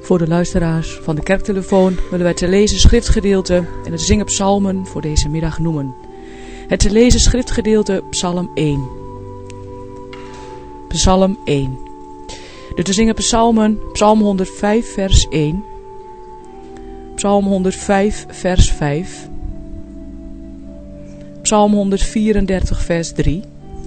Voor de luisteraars van de kerktelefoon willen wij te lezen schriftgedeelte en het zingen psalmen voor deze middag noemen. Het te lezen schriftgedeelte Psalm 1. Psalm 1. De te zingen psalmen Psalm 105 vers 1. Psalm 105 vers 5. Psalm 134 vers 3.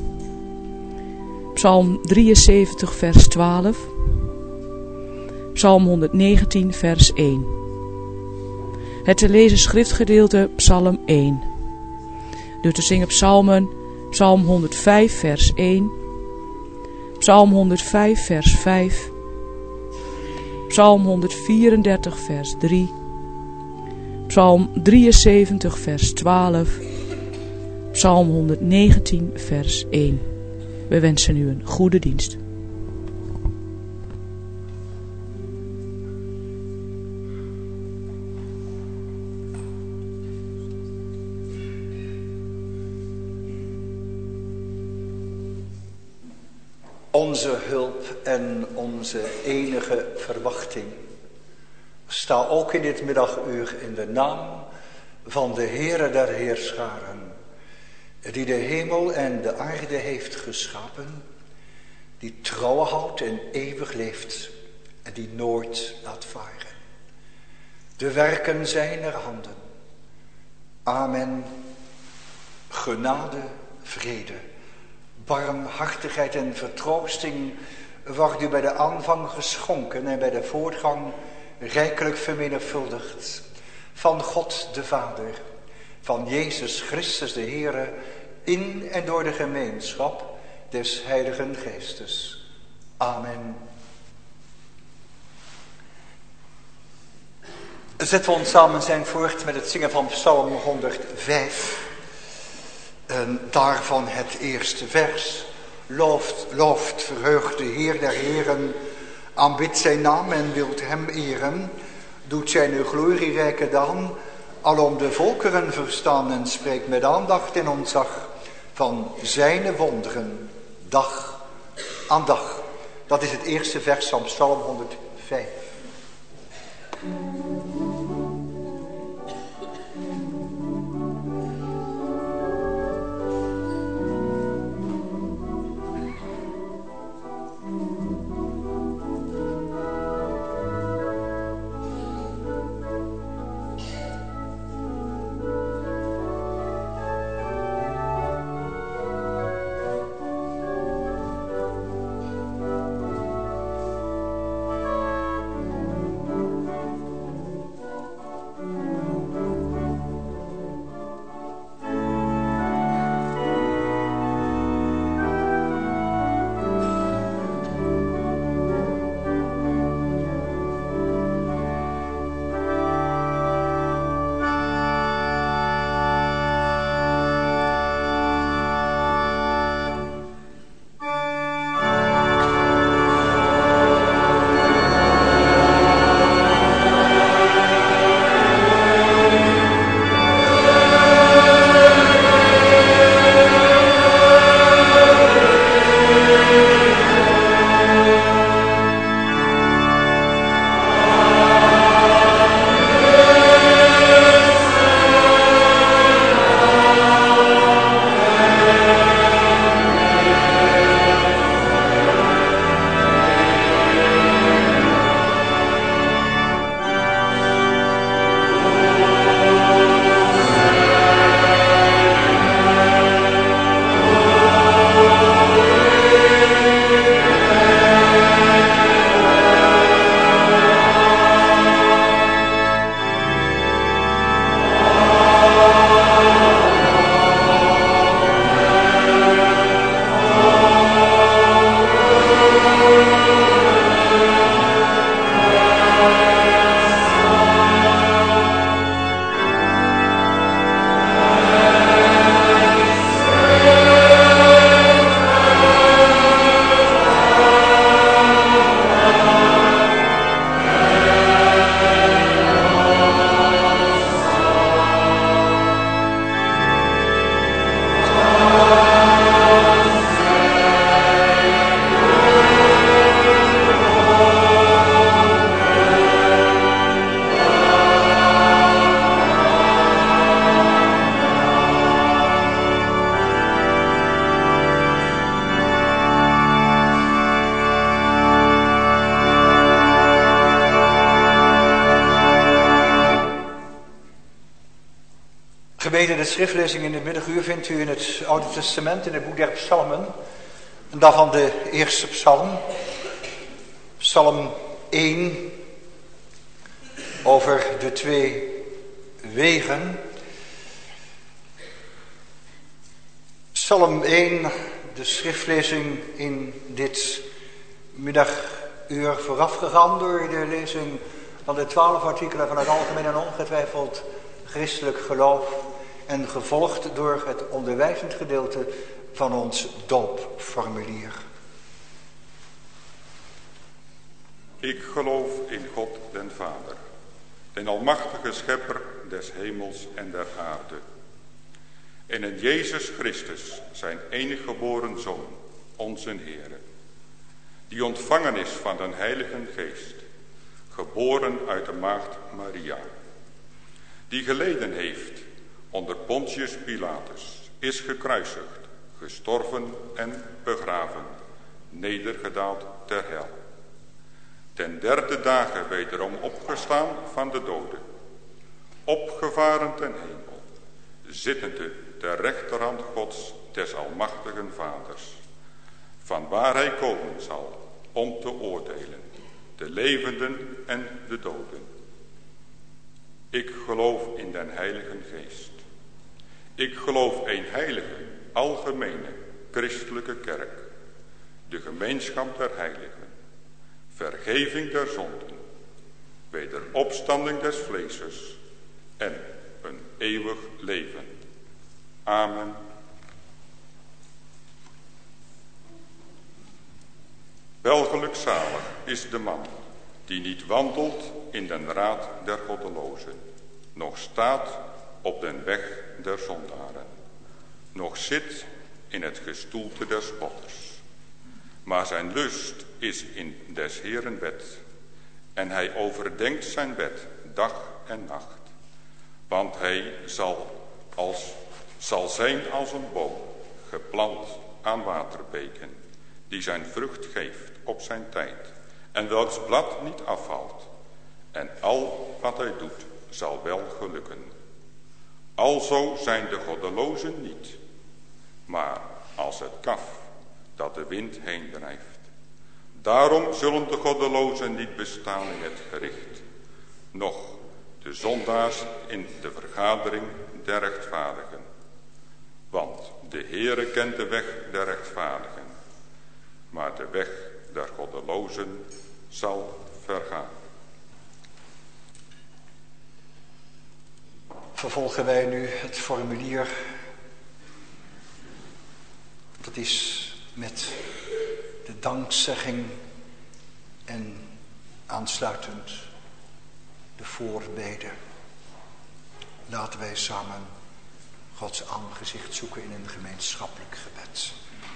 Psalm 73 vers 12. Psalm 119 vers 1. Het te lezen schriftgedeelte Psalm 1. De te zingen psalmen Psalm 105 vers 1. Psalm 105 vers 5. Psalm 134 vers 3. Psalm 73 vers 12. Psalm 119 vers 1. We wensen u een goede dienst. Onze hulp en onze enige verwachting. Sta ook in dit middaguur in de naam van de Heere der Heerscharen, die de hemel en de aarde heeft geschapen, die trouw houdt en eeuwig leeft en die nooit laat varen. De werken zijner handen. Amen. Genade, vrede, barmhartigheid en vertroosting wordt u bij de aanvang geschonken en bij de voortgang rijkelijk vermenigvuldigd. Van God de Vader, van Jezus Christus de Heere, in en door de gemeenschap des Heiligen Geestes. Amen. Zetten we ons samen zijn voort met het zingen van Psalm 105. En daarvan het eerste vers. Looft, verheugt de Heer der Heren, aanbidt zijn naam en wilt hem eren. Doet zijn glorierijke daden, alom de volkeren verstaan en spreekt met aandacht en ontzag van zijn wonderen, dag aan dag. Dat is het eerste vers van Psalm 105. gemeente, de schriftlezing in het middaguur vindt u in het Oude Testament, in het boek der Psalmen. En daarvan de eerste psalm, psalm 1, over de twee wegen. Psalm 1, de schriftlezing in dit middaguur voorafgegaan door de lezing van de 12 artikelen van het algemeen en ongetwijfeld christelijk geloof en gevolgd door het onderwijzend gedeelte van ons doopformulier. Ik geloof in God den Vader, den almachtige schepper des hemels en der aarde. En in Jezus Christus, zijn enige geboren Zoon, onze Heere, die ontvangen is van den Heilige Geest, geboren uit de maagd Maria, die geleden heeft onder Pontius Pilatus, is gekruisigd, gestorven en begraven, nedergedaald ter hel. Ten derde dagen wederom opgestaan van de doden, opgevaren ten hemel, zittende ter rechterhand Gods des almachtigen Vaders, van waar hij komen zal om te oordelen, de levenden en de doden. Ik geloof in den Heilige Geest. Ik geloof een heilige, algemene, christelijke kerk, de gemeenschap der heiligen, vergeving der zonden, wederopstanding des vleeses en een eeuwig leven. Amen. Welgelukzalig is de man die niet wandelt in den raad der goddelozen, noch staat op den weg der zondaren, noch zit in het gestoelte der spotters. Maar zijn lust is in des Heeren wet, en hij overdenkt zijn wet dag en nacht. Want hij zal zijn als een boom, geplant aan waterbeken, die zijn vrucht geeft op zijn tijd, en welks blad niet afvalt. En al wat hij doet, zal wel gelukken. Alzo zijn de goddelozen niet, maar als het kaf dat de wind heen drijft. Daarom zullen de goddelozen niet bestaan in het gericht, noch de zondaars in de vergadering der rechtvaardigen. Want de Heere kent de weg der rechtvaardigen, maar de weg der goddelozen zal vergaan. Vervolgen wij nu het formulier. Dat is met de dankzegging en aansluitend de voorbeden. Laten wij samen Gods aangezicht zoeken in een gemeenschappelijk gebed.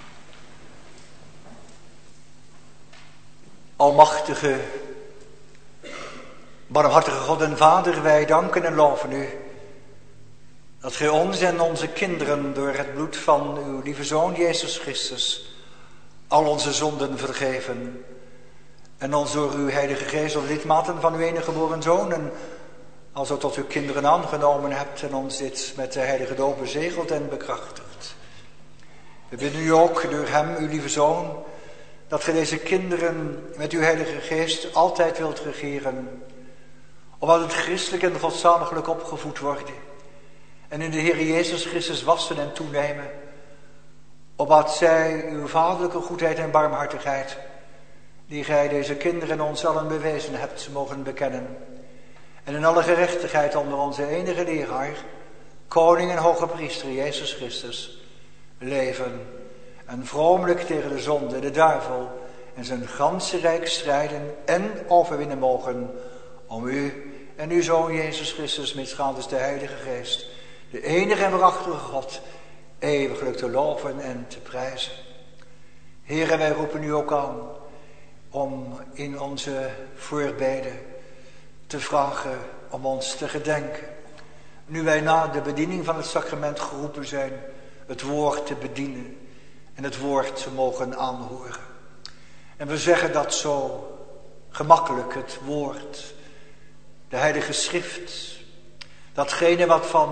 Almachtige, barmhartige God en Vader, wij danken en loven u dat gij ons en onze kinderen door het bloed van uw lieve Zoon Jezus Christus al onze zonden vergeven en ons door uw Heilige Geest als lidmaten van uw enige geboren Zoon en als u tot uw kinderen aangenomen hebt en ons dit met de heilige doop bezegeld en bekrachtigd. We bidden u ook door hem, uw lieve Zoon, dat gij deze kinderen met uw Heilige Geest altijd wilt regeren, opdat het christelijk en godzaliglijk opgevoed worden en in de Heer Jezus Christus wassen en toenemen, opdat zij uw vaderlijke goedheid en barmhartigheid, die gij deze kinderen ons allen bewezen hebt, mogen bekennen, en in alle gerechtigheid onder onze enige leraar, koning en hoge priester Jezus Christus, leven en vromelijk tegen de zonde, de duivel en zijn ganse rijk strijden en overwinnen mogen, om u en uw Zoon Jezus Christus, mitsgaande de Heilige Geest, de enige en waarachtige God, eeuwiglijk te loven en te prijzen. Heere, wij roepen u ook aan om in onze voorbeden te vragen om ons te gedenken. Nu wij na de bediening van het sacrament geroepen zijn, het woord te bedienen en het woord te mogen aanhoren. En we zeggen dat zo gemakkelijk, het woord, de Heilige Schrift, datgene wat van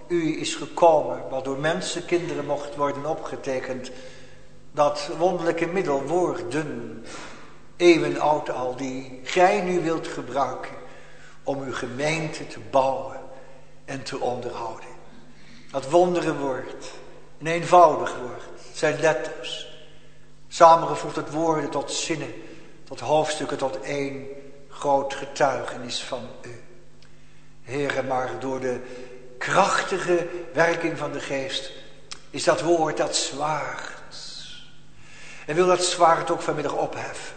u is gekomen, wat door mensenkinderen mocht worden opgetekend. Dat wonderlijke middel, woorden, eeuwenoud al, die gij nu wilt gebruiken om uw gemeente te bouwen en te onderhouden. Dat wondere woord, een eenvoudig woord, het zijn letters. Samengevoegd tot woorden, tot zinnen, tot hoofdstukken, tot één groot getuigenis van u. Heere, maar door de krachtige werking van de geest is dat woord dat zwaard. En wil dat zwaard ook vanmiddag opheffen.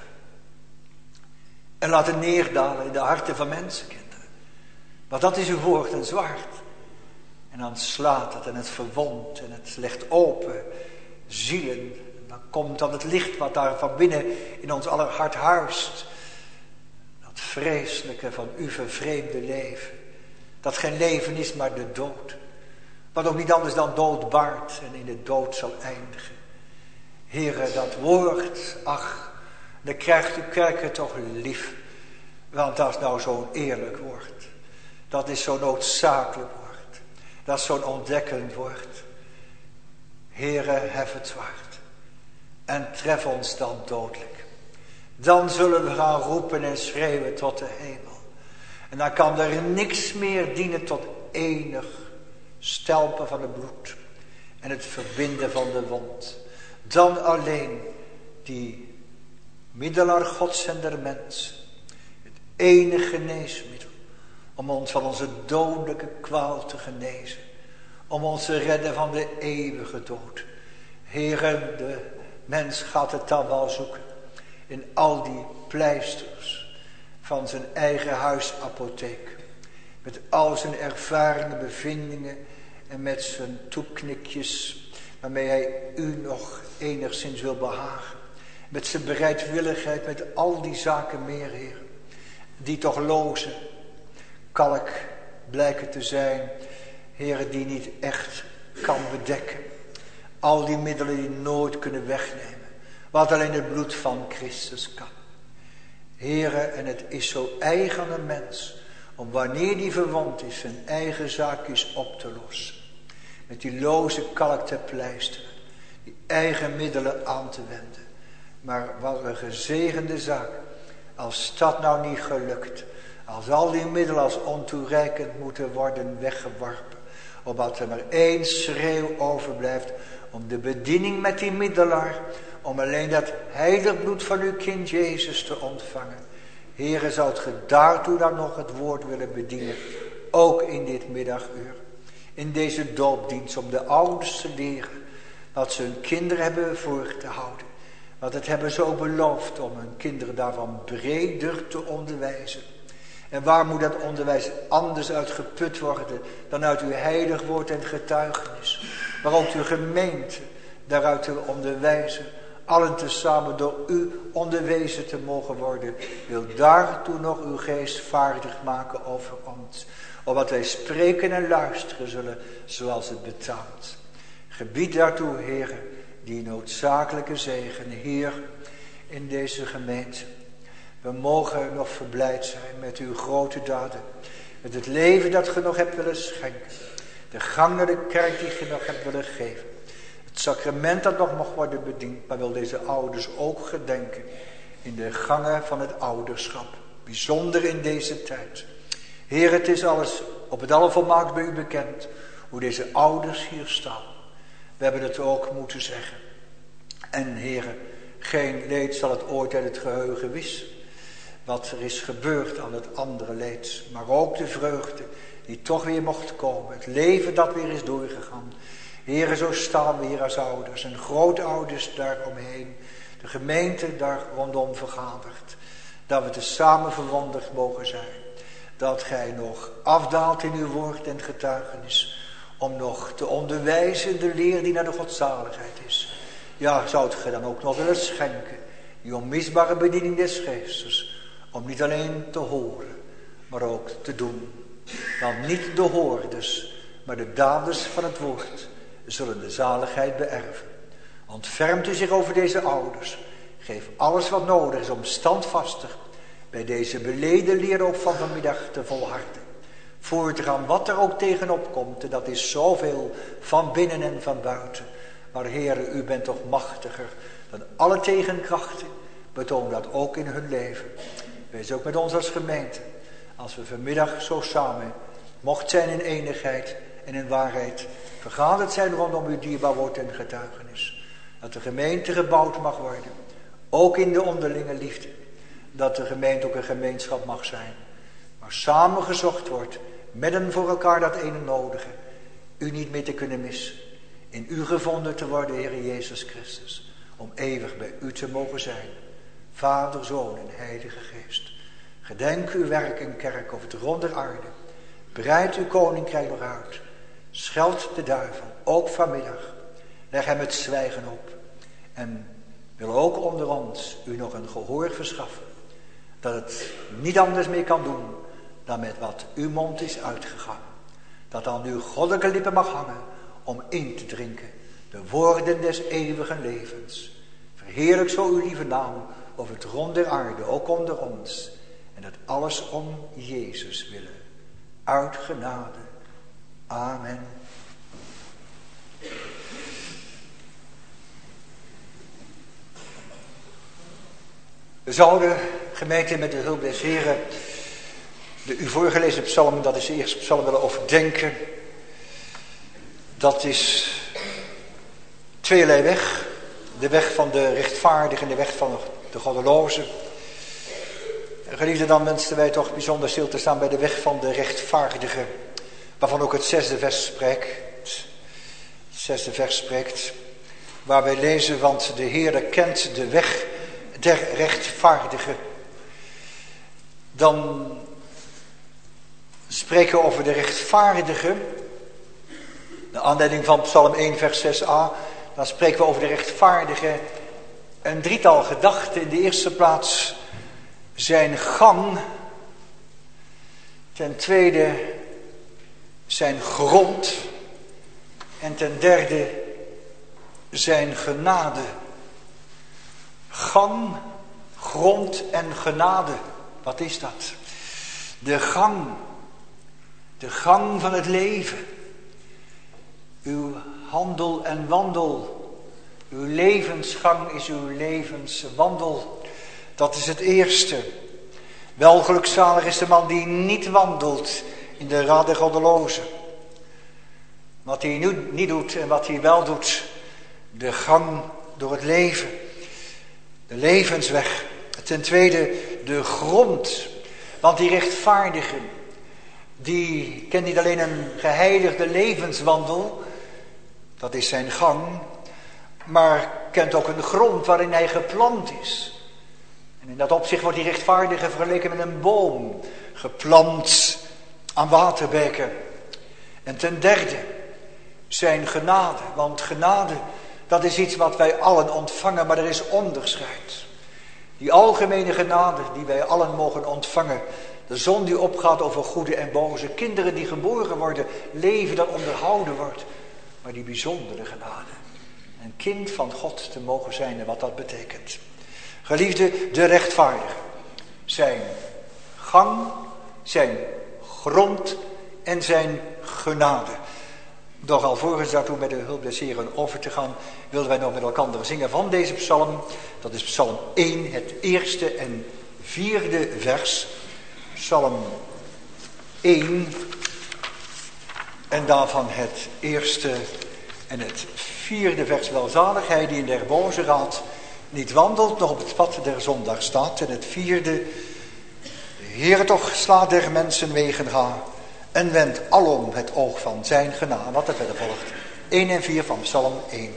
En laten neerdalen in de harten van mensenkinderen. Want dat is uw woord, een zwaard. En dan slaat het en het verwondt en het legt open zielen. En dan komt dan het licht wat daar van binnen in ons aller hart huist. Dat vreselijke van uw vervreemde leven. Dat geen leven is, maar de dood. Wat ook niet anders dan dood baart en in de dood zal eindigen. Heere, dat woord, ach, dan krijgt uw kerk het toch lief. Want dat is nou zo'n eerlijk woord. Dat is zo'n noodzakelijk woord. Dat is zo'n ontdekkend woord. Heere, hef het zwaard. En tref ons dan dodelijk. Dan zullen we gaan roepen en schreeuwen tot de hemel. En dan kan er niks meer dienen tot enig stelpen van het bloed. En het verbinden van de wond. Dan alleen die middelaar Gods en der mens. Het enige geneesmiddel. Om ons van onze dodelijke kwaal te genezen. Om ons te redden van de eeuwige dood. Heere, de mens gaat het dan wel zoeken. In al die pleisters van zijn eigen huisapotheek. Met al zijn ervaringen, bevindingen en met zijn toeknikjes waarmee hij u nog enigszins wil behagen. Met zijn bereidwilligheid, met al die zaken meer, Heer. Die toch loze kalk blijken te zijn, Heer, die niet echt kan bedekken. Al die middelen die nooit kunnen wegnemen. Wat alleen het bloed van Christus kan. Heere, en het is zo eigen aan een mens, om wanneer die verwond is, zijn eigen zaakjes op te lossen. Met die loze kalk te pleisteren, die eigen middelen aan te wenden. Maar wat een gezegende zaak, als dat nou niet gelukt, als al die middelen als ontoereikend moeten worden weggeworpen, opdat er maar één schreeuw overblijft om de bediening met die middelaar, om alleen dat heilig bloed van uw kind Jezus te ontvangen. Heere, zou het ge daartoe dan nog het woord willen bedienen, ook in dit middaguur. In deze doopdienst, om de ouders te leren wat ze hun kinderen hebben voor te houden. Want het hebben ze ook beloofd om hun kinderen daarvan breder te onderwijzen. En waar moet dat onderwijs anders uit geput worden dan uit uw heilig woord en getuigenis. Maar ook uw gemeente daaruit te onderwijzen. Allen tezamen door u onderwezen te mogen worden. Wil daartoe nog uw geest vaardig maken over ons. Opdat wij spreken en luisteren zullen zoals het betaamt. Gebied daartoe, Heer, die noodzakelijke zegen hier in deze gemeente. We mogen nog verblijd zijn met uw grote daden. Met het leven dat ge nog hebt willen schenken. De gang naar de kerk die ge nog hebt willen geven. Het sacrament dat nog mocht worden bediend. Maar wil deze ouders ook gedenken in de gangen van het ouderschap. Bijzonder in deze tijd. Heer, het is alles op het allervolmaakt bij u bekend. Hoe deze ouders hier staan. We hebben het ook moeten zeggen. En Heer, geen leed zal het ooit uit het geheugen wissen. Wat er is gebeurd aan het andere leed. Maar ook de vreugde die toch weer mocht komen. Het leven dat weer is doorgegaan. Heere, zo staan we hier als ouders en grootouders daaromheen. De gemeente daar rondom vergaderd. Dat we tezamen verwonderd mogen zijn. Dat gij nog afdaalt in uw woord en getuigenis. Om nog te onderwijzen in de leer die naar de godzaligheid is. Ja, zou het gij dan ook nog willen schenken. Die onmisbare bediening des geestes. Om niet alleen te horen, maar ook te doen. Want niet de hoorders, maar de daders van het woord zullen de zaligheid beërven. Ontfermt u zich over deze ouders. Geef alles wat nodig is om standvastig bij deze beleden leer ook van vanmiddag te volharden. voortgaan wat er ook tegenop komt. En dat is zoveel van binnen en van buiten. Maar Heere, u bent toch machtiger dan alle tegenkrachten. Betoon dat ook in hun leven. Wees ook met ons als gemeente. Als we vanmiddag zo samen mocht zijn in eenigheid en in waarheid. Vergaderd zijn rondom uw dierbaar woord en getuigenis. Dat de gemeente gebouwd mag worden. Ook in de onderlinge liefde. Dat de gemeente ook een gemeenschap mag zijn. Maar samen gezocht wordt. Met en voor elkaar dat ene nodige. U niet meer te kunnen missen. In u gevonden te worden, Heer Jezus Christus. Om eeuwig bij u te mogen zijn. Vader, Zoon en Heilige Geest. Gedenk uw werk en kerk over de ronde aarde. Breid uw koninkrijk nog uit. Scheld de duivel, ook vanmiddag. Leg hem het zwijgen op. En wil ook onder ons u nog een gehoor verschaffen. Dat het niet anders meer kan doen dan met wat uw mond is uitgegaan. Dat aan uw goddelijke lippen mag hangen om in te drinken de woorden des eeuwigen levens. Verheerlijk zo uw lieve naam over het rond der aarde, ook onder ons. En dat alles om Jezus willen. Uit genade. Amen. We zouden, gemeente, met de hulp des Heren, de u voorgelezen psalm, dat is de eerste psalm, willen overdenken. Dat is tweeërlei weg. De weg van de rechtvaardige en de weg van de goddeloze. Geliefde, dan wensen wij toch bijzonder stil te staan bij de weg van de rechtvaardige. Waarvan ook het 6e vers spreekt. Het 6e vers spreekt. Waar wij lezen, want de Heere kent de weg der rechtvaardige. Dan spreken we over de rechtvaardige. De aanleiding van Psalm 1 vers 6a. Dan spreken we over de rechtvaardige. Een drietal gedachten. In de eerste plaats zijn gang. Ten tweede zijn grond. En ten derde zijn genade. Gang, grond en genade. Wat is dat? De gang. De gang van het leven. Uw handel en wandel. Uw levensgang is uw levenswandel. Dat is het eerste. Wel gelukzalig is de man die niet wandelt in de raad der goddelozen. Wat hij nu niet doet en wat hij wel doet. De gang door het leven. De levensweg. Ten tweede de grond. Want die rechtvaardige, die kent niet alleen een geheiligde levenswandel. Dat is zijn gang. Maar kent ook een grond waarin hij geplant is. En in dat opzicht wordt die rechtvaardige vergeleken met een boom. Geplant aan waterbeken. En ten derde zijn genade. Want genade, dat is iets wat wij allen ontvangen, maar er is onderscheid. Die algemene genade die wij allen mogen ontvangen. De zon die opgaat over goede en boze. Kinderen die geboren worden. Leven dat onderhouden wordt. Maar die bijzondere genade. Een kind van God te mogen zijn en wat dat betekent. Geliefde, de rechtvaardigen. Zijn gang, zijn grond en zijn genade. Doch alvorens daartoe met de hulp des Heren over te gaan, willen wij nog met elkaar zingen van deze psalm. Dat is psalm 1, het eerste en vierde vers. Psalm 1 en daarvan het eerste en het vierde vers. Welzalig hij die in der boze raad niet wandelt, nog op het pad der zondaar staat. En het vierde, de Heere toch slaat der mensen wegen ga en wendt alom het oog van zijn genade. Wat er verder volgt. 1 en 4 van Psalm 1.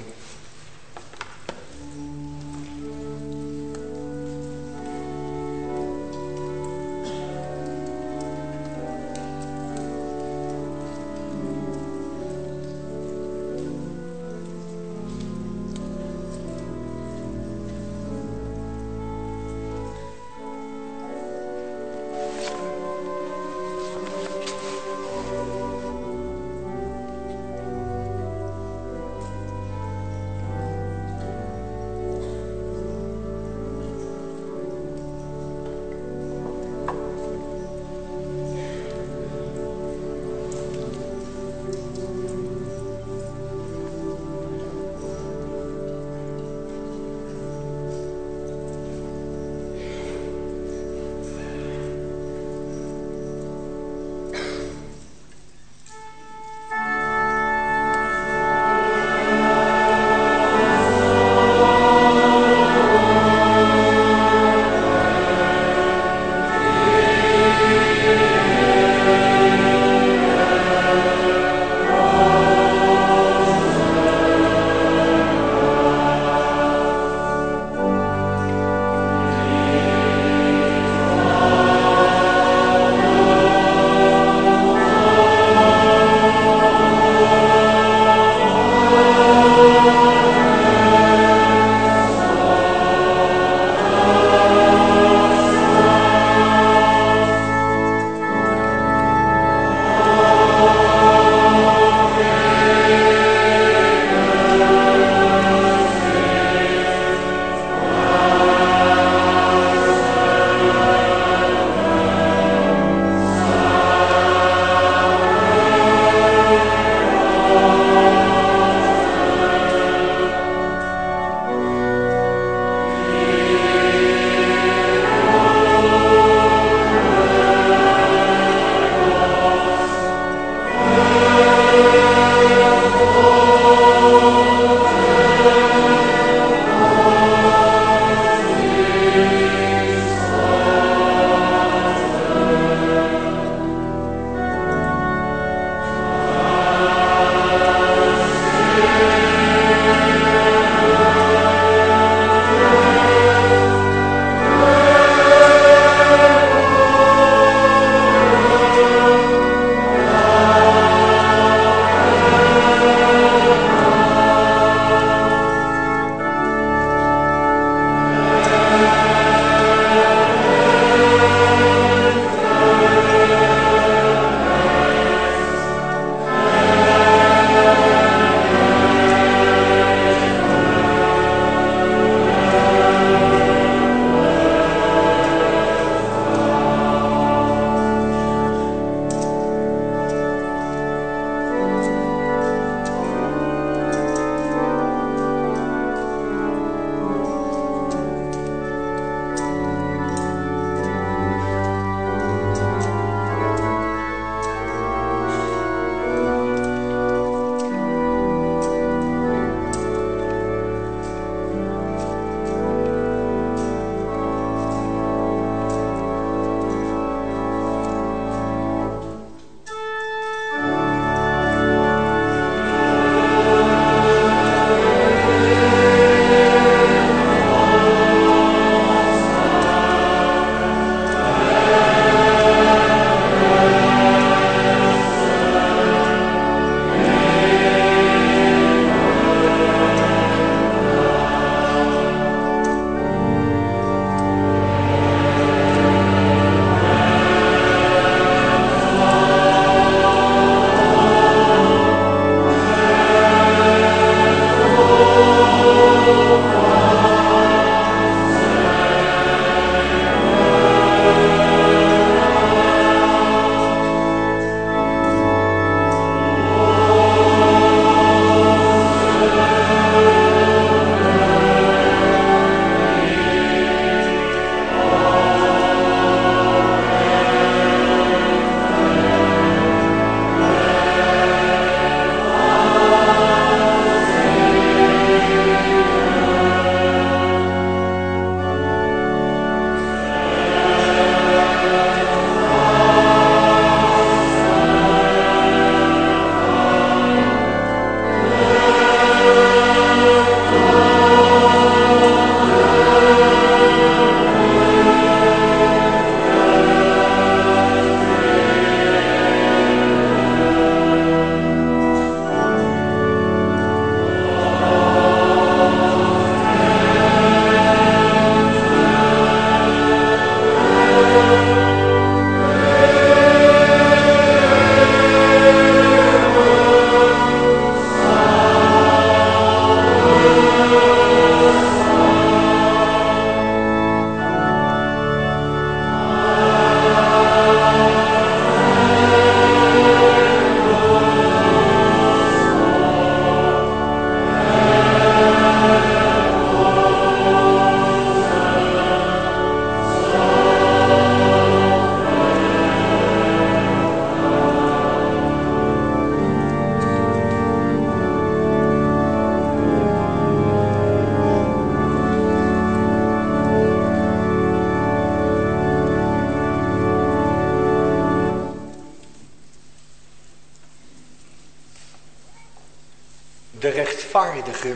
de rechtvaardige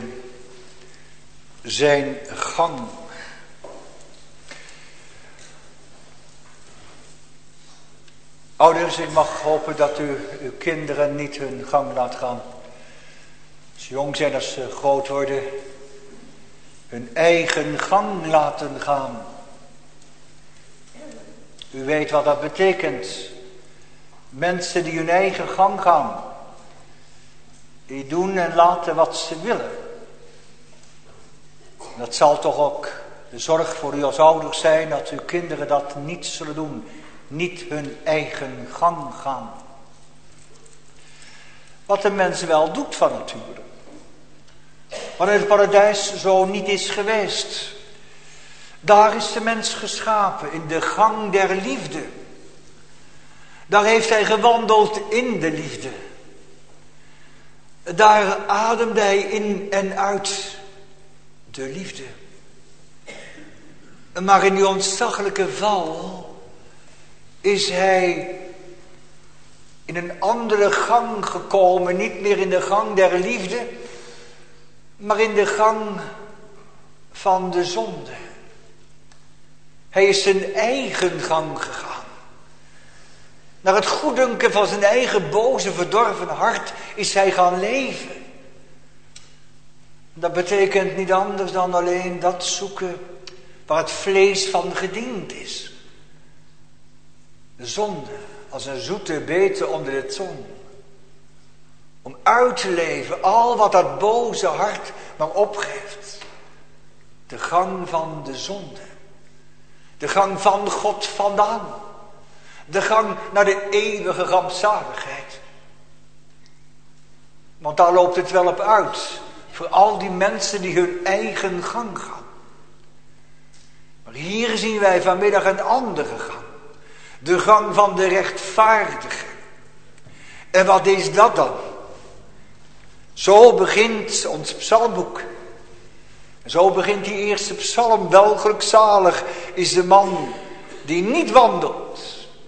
zijn gang. Ouders, ik mag hopen dat u uw kinderen niet hun gang laat gaan. Als ze jong zijn, als ze groot worden, hun eigen gang laten gaan. U weet wat dat betekent. Mensen die hun eigen gang gaan. Die doen en laten wat ze willen. Dat zal toch ook de zorg voor u als ouders zijn, dat uw kinderen dat niet zullen doen. Niet hun eigen gang gaan. Wat de mens wel doet van nature. Maar in het paradijs zo niet is geweest. Daar is de mens geschapen in de gang der liefde. Daar heeft hij gewandeld in de liefde. Daar ademde hij in en uit de liefde. Maar in die ontzaglijke val is hij in een andere gang gekomen. Niet meer in de gang der liefde, maar in de gang van de zonde. Hij is zijn eigen gang gegaan. Naar het goeddunken van zijn eigen boze, verdorven hart is hij gaan leven. Dat betekent niet anders dan alleen dat zoeken waar het vlees van gediend is. De zonde als een zoete bete onder de tong. Om uit te leven al wat dat boze hart maar opgeeft. De gang van de zonde. De gang van God vandaan. De gang naar de eeuwige rampzaligheid. Want daar loopt het wel op uit. Voor al die mensen die hun eigen gang gaan. Maar hier zien wij vanmiddag een andere gang. De gang van de rechtvaardige. En wat is dat dan? Zo begint ons psalmboek. En zo begint die eerste psalm. Welgelukzalig is de man die niet wandelt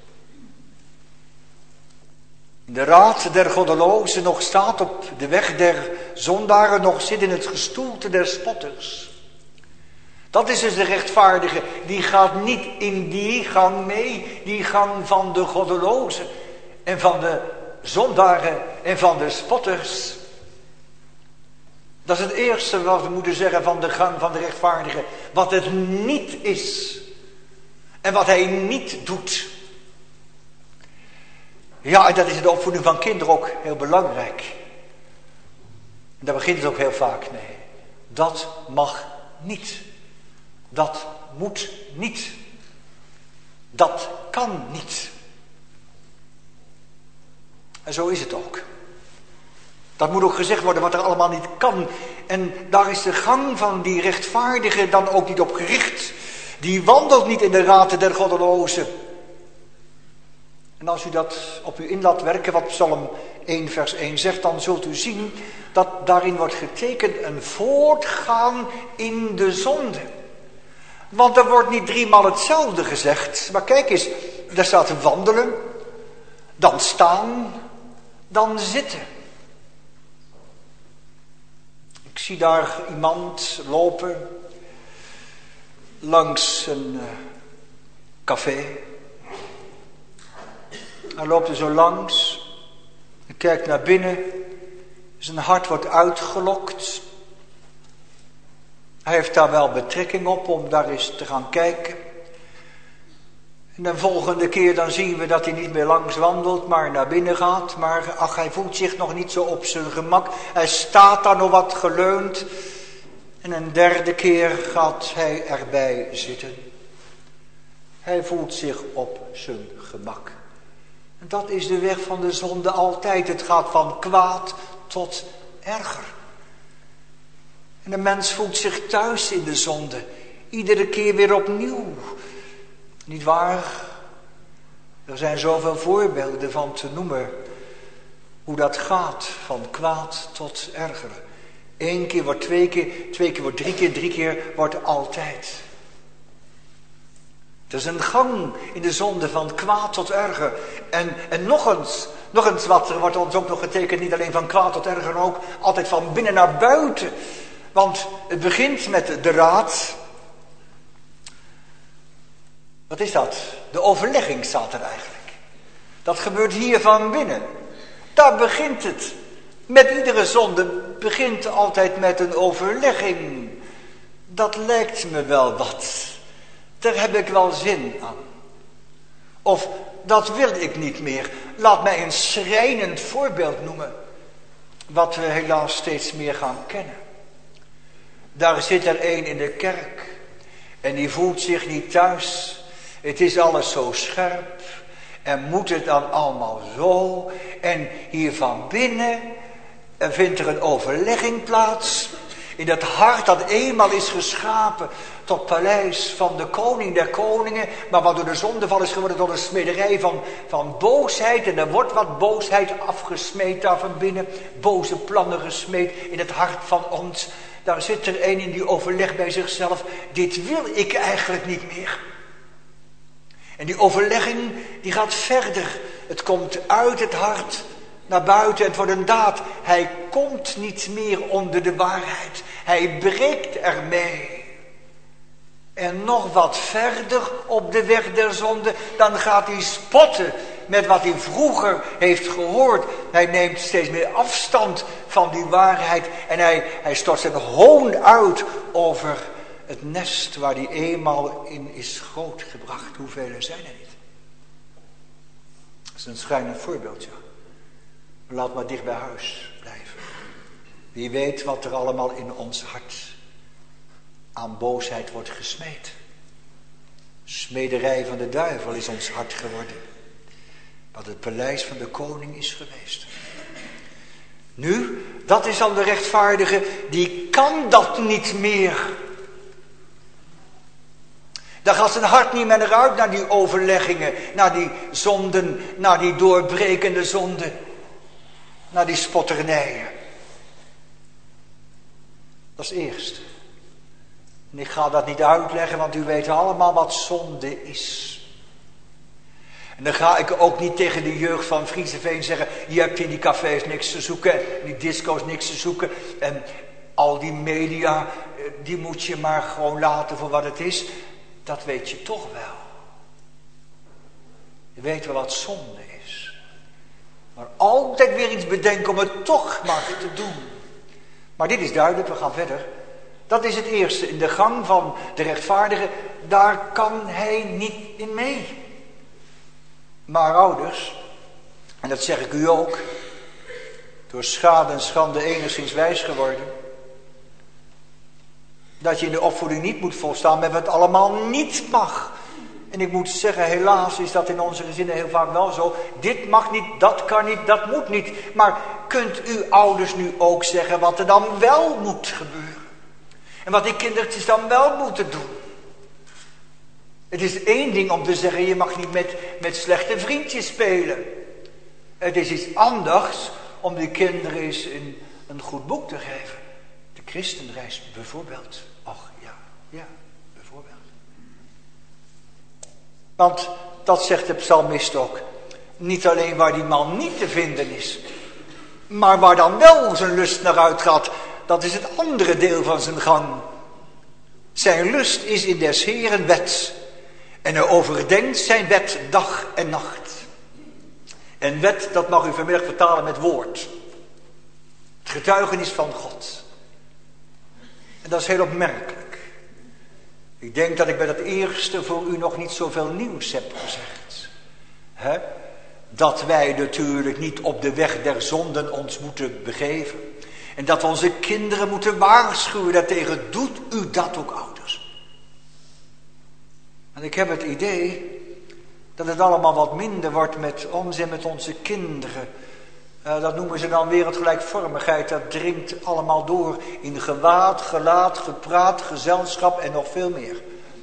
in de raad der goddelozen, nog staat op de weg der zondaren, nog zit in het gestoelte der spotters. Dat is dus de rechtvaardige. Die gaat niet in die gang mee. Die gang van de goddelozen. En van de zondaren. En van de spotters. Dat is het eerste wat we moeten zeggen van de gang van de rechtvaardige. Wat het niet is. En wat hij niet doet. Ja, en dat is in de opvoeding van kinderen ook heel belangrijk. En daar begint het ook heel vaak mee. Dat mag niet. Dat moet niet. Dat kan niet. En zo is het ook. Dat moet ook gezegd worden wat er allemaal niet kan. En daar is de gang van die rechtvaardige dan ook niet op gericht. Die wandelt niet in de raad der goddelozen. En als u dat op u in laat werken, wat Psalm 1 vers 1 zegt, dan zult u zien dat daarin wordt getekend een voortgaan in de zonde. Want er wordt niet 3 maal hetzelfde gezegd. Maar kijk eens, daar staat wandelen, dan staan, dan zitten. Ik zie daar iemand lopen langs een café. Hij loopt er zo langs. Hij kijkt naar binnen. Zijn hart wordt uitgelokt. Hij heeft daar wel betrekking op om daar eens te gaan kijken. En de volgende keer dan zien we dat hij niet meer langs wandelt, maar naar binnen gaat. Maar ach, hij voelt zich nog niet zo op zijn gemak. Hij staat daar nog wat geleund. En een derde keer gaat hij erbij zitten. Hij voelt zich op zijn gemak. En dat is de weg van de zonde altijd. Het gaat van kwaad tot erger. En de mens voelt zich thuis in de zonde. Iedere keer weer opnieuw. Niet waar? Er zijn zoveel voorbeelden van te noemen. Hoe dat gaat. Van kwaad tot erger. 1 keer wordt 2 keer. 2 keer wordt 3 keer. 3 keer wordt altijd. Het is een gang in de zonde van kwaad tot erger. En nog Nog eens wat, er wordt ons ook nog getekend, niet alleen van kwaad tot erger, maar ook altijd van binnen naar buiten. Want het begint met de raad. Wat is dat? De overlegging staat er eigenlijk. Dat gebeurt hier van binnen. Daar begint het. Met iedere zonde begint altijd met een overlegging. Dat lijkt me wel wat. Daar heb ik wel zin aan. Of dat wil ik niet meer. Laat mij een schrijnend voorbeeld noemen. Wat we helaas steeds meer gaan kennen. Daar zit er een in de kerk. En die voelt zich niet thuis. Het is alles zo scherp. En moet het dan allemaal zo? En hier van binnen vindt er een overlegging plaats. In dat hart dat eenmaal is geschapen tot paleis van de koning der koningen. Maar wat door de zondeval is geworden tot een smederij van boosheid. En er wordt wat boosheid afgesmeed daar van binnen. Boze plannen gesmeed in het hart van ons. Daar zit er een in die overlegt bij zichzelf. Dit wil ik eigenlijk niet meer. En die overlegging die gaat verder. Het komt uit het hart naar buiten. Het wordt een daad. Hij komt niet meer onder de waarheid. Hij breekt ermee. En nog wat verder op de weg der zonde. Dan gaat hij spotten met wat hij vroeger heeft gehoord. Hij neemt steeds meer afstand van die waarheid. En hij stort zijn hoon uit over het nest waar hij eenmaal in is grootgebracht. Hoeveel zijn er niet? Dat is een schrijnend voorbeeldje. Laat maar dicht bij huis blijven. Wie weet wat er allemaal in ons hart aan boosheid wordt gesmeed. Smederij van de duivel is ons hart geworden. Wat het paleis van de koning is geweest. Nu, dat is dan de rechtvaardige, die kan dat niet meer. Daar gaat zijn hart niet meer naar uit, naar die overleggingen, naar die zonden, naar die doorbrekende zonden, naar die spotternijen. Dat is het eerste. En ik ga dat niet uitleggen, want u weet allemaal wat zonde is. En dan ga ik ook niet tegen de jeugd van Frieseveen zeggen, je hebt in die cafés niks te zoeken, in die disco's niks te zoeken. En al die media, die moet je maar gewoon laten voor wat het is. Dat weet je toch wel. Je weet wel wat zonde is. Maar altijd weer iets bedenken om het toch maar te doen. Maar dit is duidelijk, we gaan verder. Dat is het eerste. In de gang van de rechtvaardige, daar kan hij niet in mee. Maar ouders, en dat zeg ik u ook, door schade en schande enigszins wijs geworden, dat je in de opvoeding niet moet volstaan met wat het allemaal niet mag. En ik moet zeggen, helaas is dat in onze gezinnen heel vaak wel zo. Dit mag niet, dat kan niet, dat moet niet. Maar kunt u ouders nu ook zeggen wat er dan wel moet gebeuren? En wat die kindertjes dan wel moeten doen? Het is één ding om te zeggen, je mag niet met slechte vriendjes spelen. Het is iets anders om die kinderen eens een goed boek te geven. De Christenreis bijvoorbeeld. Och ja, bijvoorbeeld. Want dat zegt de psalmist ook. Niet alleen waar die man niet te vinden is. Maar waar dan wel zijn lust naar uitgaat. Dat is het andere deel van zijn gang. Zijn lust is in des Heeren wet. En hij overdenkt zijn wet dag en nacht. En wet, dat mag u vanmiddag vertalen met woord. Het getuigenis van God. En dat is heel opmerkelijk. Ik denk dat ik bij dat eerste voor u nog niet zoveel nieuws heb gezegd. Dat wij natuurlijk niet op de weg der zonden ons moeten begeven. En dat we onze kinderen moeten waarschuwen daartegen. Doet u dat ook, ouders? En ik heb het idee dat het allemaal wat minder wordt met ons en met onze kinderen. Dat noemen ze dan wereldgelijkvormigheid. Dat dringt allemaal door in gewaad, gelaat, gepraat, gezelschap en nog veel meer.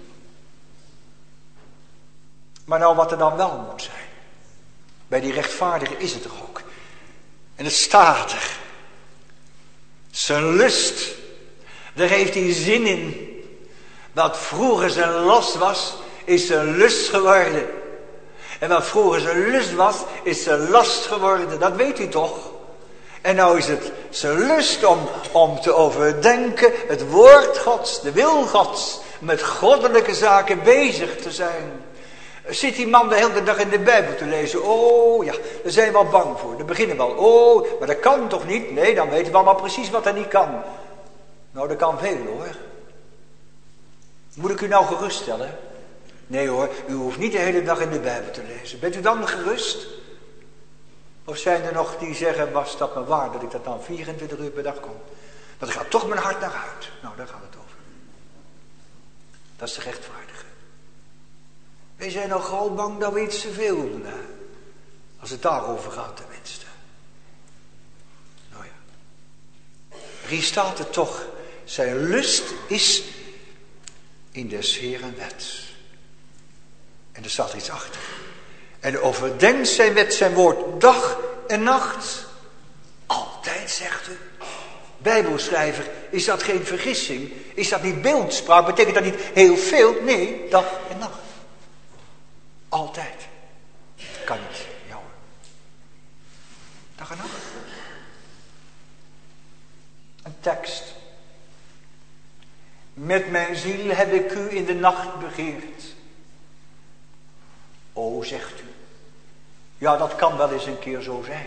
Maar nou wat er dan wel moet zijn. Bij die rechtvaardige is het er ook. En het staat er. Zijn lust, daar heeft hij zin in. Wat vroeger zijn last was, is zijn lust geworden. En wat vroeger zijn lust was, is zijn last geworden. Dat weet u toch? En nou is het zijn lust om te overdenken het woord Gods, de wil Gods, met goddelijke zaken bezig te zijn. Zit die man de hele dag in de Bijbel te lezen? Oh ja, daar zijn we wel bang voor. Daar beginnen we al. Oh, maar dat kan toch niet? Nee, dan weten we allemaal precies wat er niet kan. Nou, dat kan veel hoor. Moet ik u nou geruststellen? Nee hoor, u hoeft niet de hele dag in de Bijbel te lezen. Bent u dan gerust? Of zijn er nog die zeggen, was dat me waar dat ik dat dan 24 uur per dag kon? Want er gaat toch mijn hart naar uit. Nou, daar gaat het over. Dat is de rechtvaardige. Wij zijn al gauw bang dat we iets te veel doen, hè? Als het daarover gaat tenminste. Nou ja. Hier staat het toch. Zijn lust is in des Heeren wet. En er staat er iets achter. En overdenkt zijn wet, zijn woord, dag en nacht. Altijd, zegt u. Bijbelschrijver, is dat geen vergissing? Is dat niet beeldspraak? Betekent dat niet heel veel? Nee, dag en nacht. Altijd. Kan niet. Ja hoor. Dag en nacht. Een tekst. Met mijn ziel heb ik u in de nacht begeerd. O, zegt u. Ja, dat kan wel eens een keer zo zijn.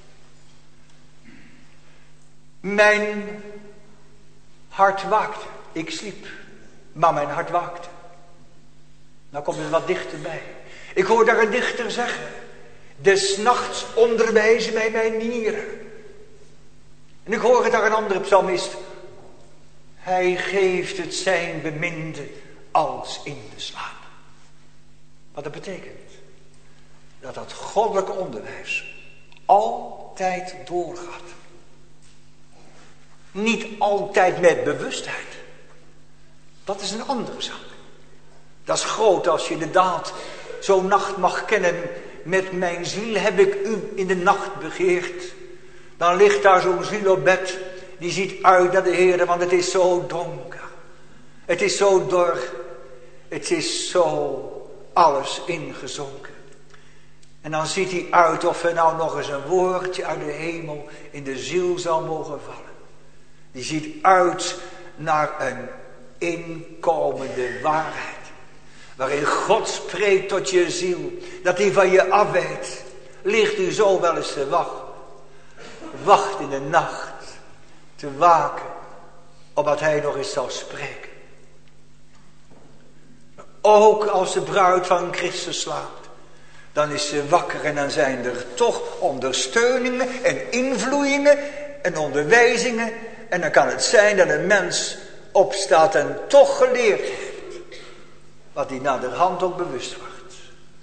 Mijn hart waakte. Ik sliep. Maar mijn hart waakte. Nou komt het wat dichterbij. Ik hoor daar een dichter zeggen. Des nachts onderwijzen mij mijn nieren. En ik hoor het daar een andere psalmist. Hij geeft het zijn beminde als in de slaap. Wat dat betekent? Dat dat goddelijke onderwijs altijd doorgaat. Niet altijd met bewustheid. Dat is een andere zaak. Dat is groot als je inderdaad zo'n nacht mag kennen. Met mijn ziel heb ik u in de nacht begeerd. Dan ligt daar zo'n ziel op bed. Die ziet uit naar de Heer, want het is zo donker. Het is zo dor. Het is zo alles ingezonken. En dan ziet hij uit of er nou nog eens een woordje uit de hemel in de ziel zal mogen vallen. Die ziet uit naar een inkomende waarheid. Waarin God spreekt tot je ziel. Dat hij van je afweet. Ligt u zo wel eens te wachten. Wacht in de nacht. Te waken. Opdat hij nog eens zal spreken. Ook als de bruid van Christus slaapt. Dan is ze wakker en dan zijn er toch ondersteuningen en invloeiingen en onderwijzingen. En dan kan het zijn dat een mens opstaat en toch geleerd heeft. Wat hij naderhand ook bewust wordt.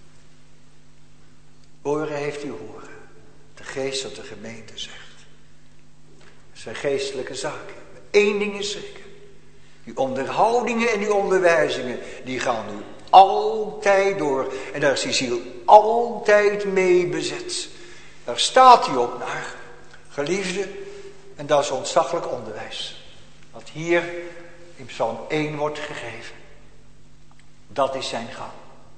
Oren heeft u horen. De geest tot de gemeente zegt. Dat zijn geestelijke zaken. Eén ding is zeker. Uw onderhoudingen en uw onderwijzingen, die gaan nu altijd door. En daar is die ziel altijd mee bezet. Daar staat u ook naar. Geliefde, en dat is ontzaglijk onderwijs. Wat hier in Psalm 1 wordt gegeven. Dat is zijn gang.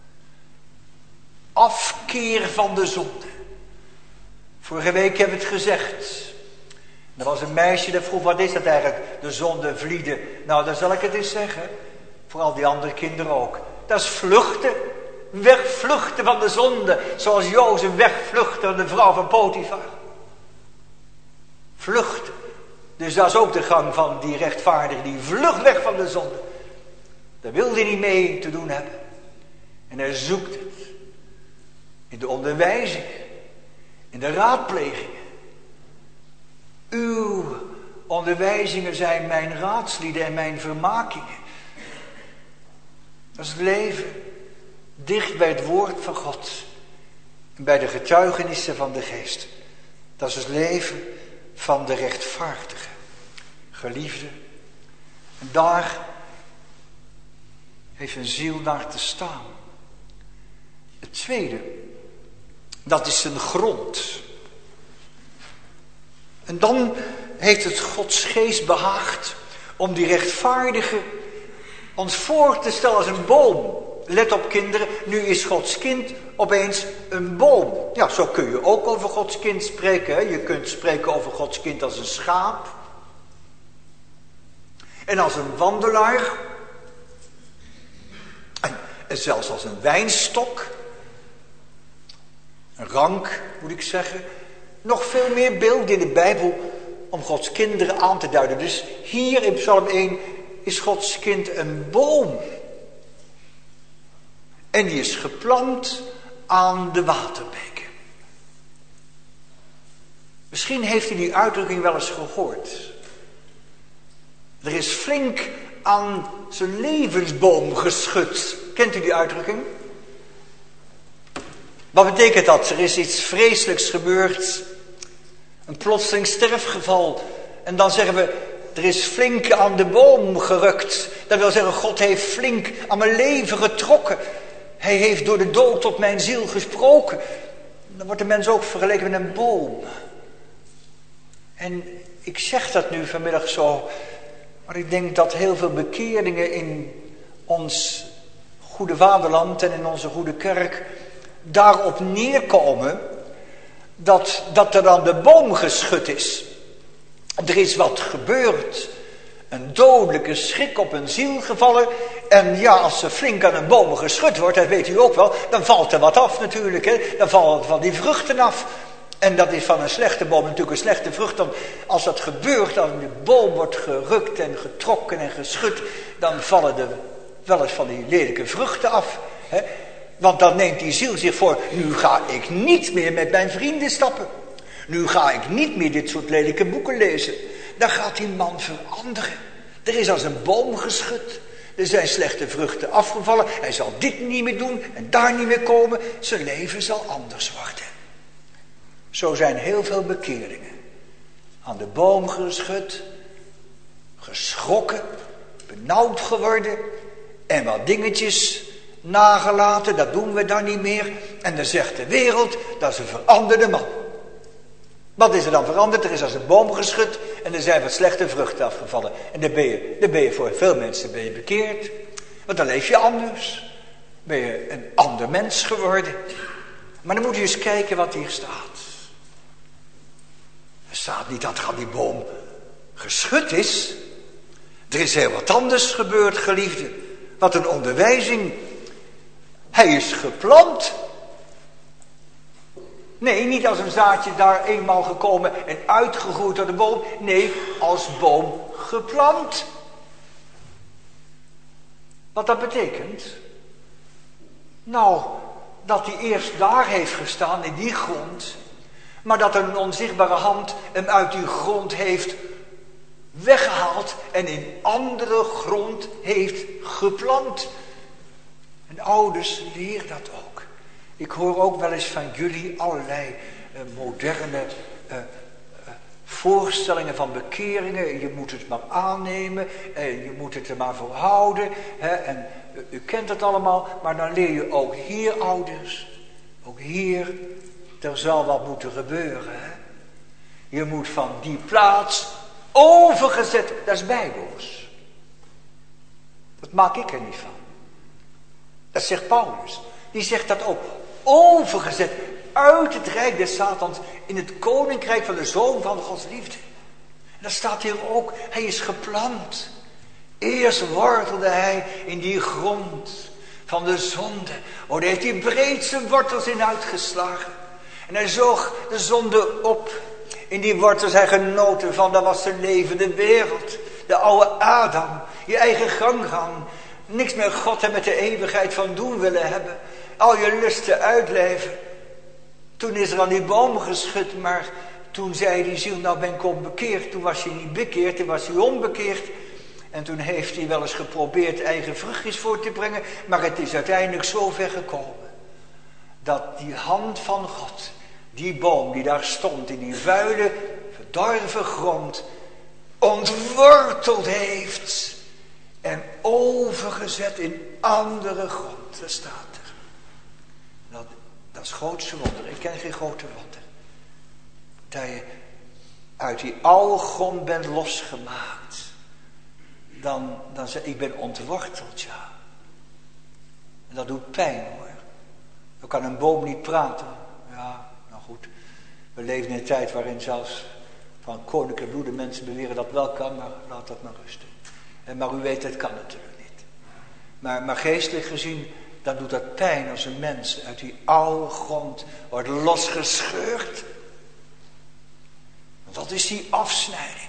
Afkeer van de zonde. Vorige week hebben we het gezegd. Er was een meisje dat vroeg, wat is dat eigenlijk? De zonde vlieden. Nou, dan zal ik het eens zeggen. Vooral die andere kinderen ook. Dat is vluchten. Wegvluchten van de zonde. Zoals Jozef wegvluchtte van de vrouw van Potifar. Vluchten. Dus dat is ook de gang van die rechtvaardige. Die vlucht weg van de zonde. Daar wil hij niet mee te doen hebben. En hij zoekt het. In de onderwijzingen. In de raadplegingen. Uw onderwijzingen zijn mijn raadslieden en mijn vermakingen. Dat is het leven. Dicht bij het woord van God. En bij de getuigenissen van de geest. Dat is het leven van de rechtvaardige. Geliefde. En daar heeft een ziel naar te staan. Het tweede. Dat is zijn grond. En dan heeft het Gods geest behaagd om die rechtvaardige ons voor te stellen als een boom. let op kinderen, nu is Gods kind opeens een boom. Ja, zo kun je ook over Gods kind spreken. Hè? Je kunt spreken over Gods kind als een schaap. En als een wandelaar. En zelfs als een wijnstok. Een rank, moet ik zeggen. Nog veel meer beelden in de Bijbel om Gods kinderen aan te duiden. Dus hier in Psalm 1 is Gods kind een boom. En die is geplant aan de waterbeken. Misschien heeft u die uitdrukking wel eens gehoord. Er is flink aan zijn levensboom geschud. Kent u die uitdrukking? Wat betekent dat? Er is iets vreselijks gebeurd. Een plotseling sterfgeval. En dan zeggen we, er is flink aan de boom gerukt. Dat wil zeggen, God heeft flink aan mijn leven getrokken. Hij heeft door de dood tot mijn ziel gesproken. Dan wordt de mens ook vergeleken met een boom. En ik zeg dat nu vanmiddag zo. Maar ik denk dat heel veel bekeeringen in ons goede vaderland en in onze goede kerk daarop neerkomen dat er aan de boom geschud is. Er is wat gebeurd. Een dodelijke schrik op een ziel gevallen. En ja, als er flink aan een boom geschud wordt, dat weet u ook wel, dan valt er wat af natuurlijk. Hè? Dan vallen van die vruchten af. En dat is van een slechte boom natuurlijk een slechte vrucht. Dan, als dat gebeurt, als de boom wordt gerukt en getrokken en geschud, dan vallen er wel eens van die lelijke vruchten af. Hè? Want dan neemt die ziel zich voor, nu ga ik niet meer met mijn vrienden stappen. Nu ga ik niet meer dit soort lelijke boeken lezen. Dan gaat die man veranderen. Er is als een boom geschud. Er zijn slechte vruchten afgevallen. Hij zal dit niet meer doen en daar niet meer komen. Zijn leven zal anders worden. Zo zijn heel veel bekeerlingen. Aan de boom geschud. Geschrokken. Benauwd geworden. En wat dingetjes nagelaten. Dat doen we dan niet meer. En dan zegt de wereld, dat is een veranderde man. Wat is er dan veranderd? Er is als een boom geschud en er zijn wat slechte vruchten afgevallen. En dan ben je voor veel mensen bekeerd. Want dan leef je anders. Ben je een ander mens geworden. Maar dan moet je eens kijken wat hier staat. Er staat niet dat er aan die boom geschud is. Er is heel wat anders gebeurd, geliefde. Wat een onderwijzing. Hij is geplant. Nee, niet als een zaadje daar eenmaal gekomen en uitgegroeid door de boom. Nee, als boom geplant. Wat dat betekent? Nou, dat hij eerst daar heeft gestaan in die grond. Maar dat een onzichtbare hand hem uit die grond heeft weggehaald en in andere grond heeft geplant. En ouders, leer dat ook. Ik hoor ook wel eens van jullie allerlei moderne voorstellingen van bekeringen. Je moet het maar aannemen. Je moet het er maar voor houden. Hè, en u kent het allemaal. Maar dan leer je ook hier, ouders. Ook hier. Er zal wat moeten gebeuren. Hè. Je moet van die plaats overgezet. Dat is bijbels. Dat maak ik er niet van. Dat zegt Paulus. Die zegt dat ook. Overgezet uit het rijk des Satans in het koninkrijk van de Zoon van Gods liefde. En dat staat hier ook. Hij is geplant. Eerst wortelde hij in die grond van de zonde. Oh, daar heeft hij breed zijn wortels in uitgeslagen. En hij zoog de zonde op. In die wortels hij genoten van, dat was zijn leven, de wereld. De oude Adam. Je eigen gang gaan. Niks meer God en met de eeuwigheid van doen willen hebben. Al je lusten uitleven. Toen is er aan die boom geschud, maar toen zei die ziel, nou ben ik onbekeerd. Toen was hij niet bekeerd, toen was hij onbekeerd. En toen heeft hij wel eens geprobeerd eigen vruchtjes voor te brengen. Maar het is uiteindelijk zo ver gekomen. Dat die hand van God, die boom die daar stond in die vuile, verdorven grond, ontworteld heeft. En overgezet in andere grond. Dat staat er. Dat is het grootste wonder. Ik ken geen groter wonder. Dat je uit die oude grond bent losgemaakt. Dan zeg ik ben ontworteld, ja. En dat doet pijn hoor. Dan kan een boom niet praten. Ja, nou goed. We leven in een tijd waarin zelfs van koninklijke bloeden mensen beweren dat wel kan, maar laat dat maar rusten. Maar u weet, het kan natuurlijk niet. Maar geestelijk gezien, dan doet dat pijn als een mens uit die oude grond wordt losgescheurd. Want dat is die afsnijding.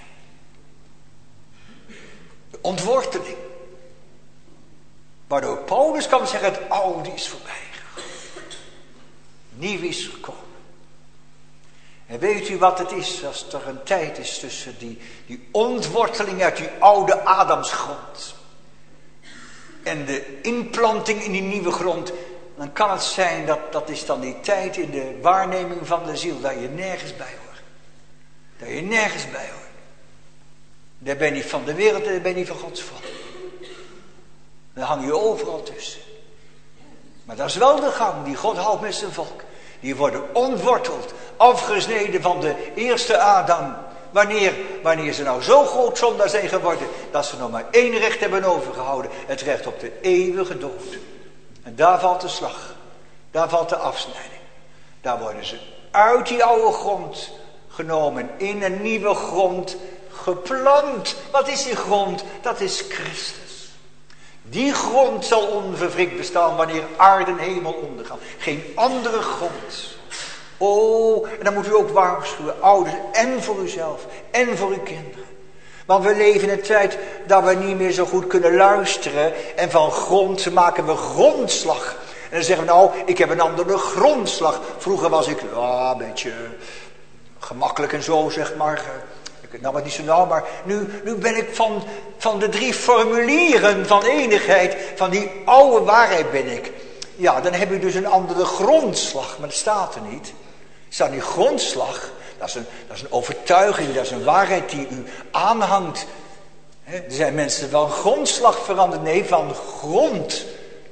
De ontworteling. Waardoor Paulus kan zeggen, het oude is voorbij gegaan. Nieuw is gekomen. En weet u wat het is als er een tijd is tussen die ontworteling uit die oude Adamsgrond en de inplanting in die nieuwe grond, dan kan het zijn dat is dan die tijd in de waarneming van de ziel, dat je nergens bij hoort. Dat je nergens bij hoort. Daar ben je niet van de wereld en daar ben je niet van Gods volk. Dan hang je overal tussen. Maar dat is wel de gang die God houdt met zijn volk. Die worden ontworteld, afgesneden van de eerste Adam. Wanneer ze nou zo groot zondaar zijn geworden, dat ze nog maar één recht hebben overgehouden. Het recht op de eeuwige dood. En daar valt de slag. Daar valt de afsnijding. Daar worden ze uit die oude grond genomen, in een nieuwe grond geplant. Wat is die grond? Dat is Christus. Die grond zal onverwrikt bestaan wanneer aarde en hemel ondergaan. Geen andere grond. Oh, en dan moet u ook waarschuwen, ouders, en voor uzelf, en voor uw kinderen. Want we leven in een tijd dat we niet meer zo goed kunnen luisteren. En van grond maken we grondslag. En dan zeggen we nou, ik heb een andere grondslag. Vroeger was ik een beetje gemakkelijk en zo, zeg maar. Nou, wat niet zo nauw, maar nu ben ik van de 3 formulieren van enigheid, van die oude waarheid ben ik. Ja, dan heb je dus een andere grondslag, maar dat staat er niet. Er staat niet grondslag, dat is een overtuiging, dat is een waarheid die u aanhangt. Er zijn mensen van grondslag veranderd, nee, van grond.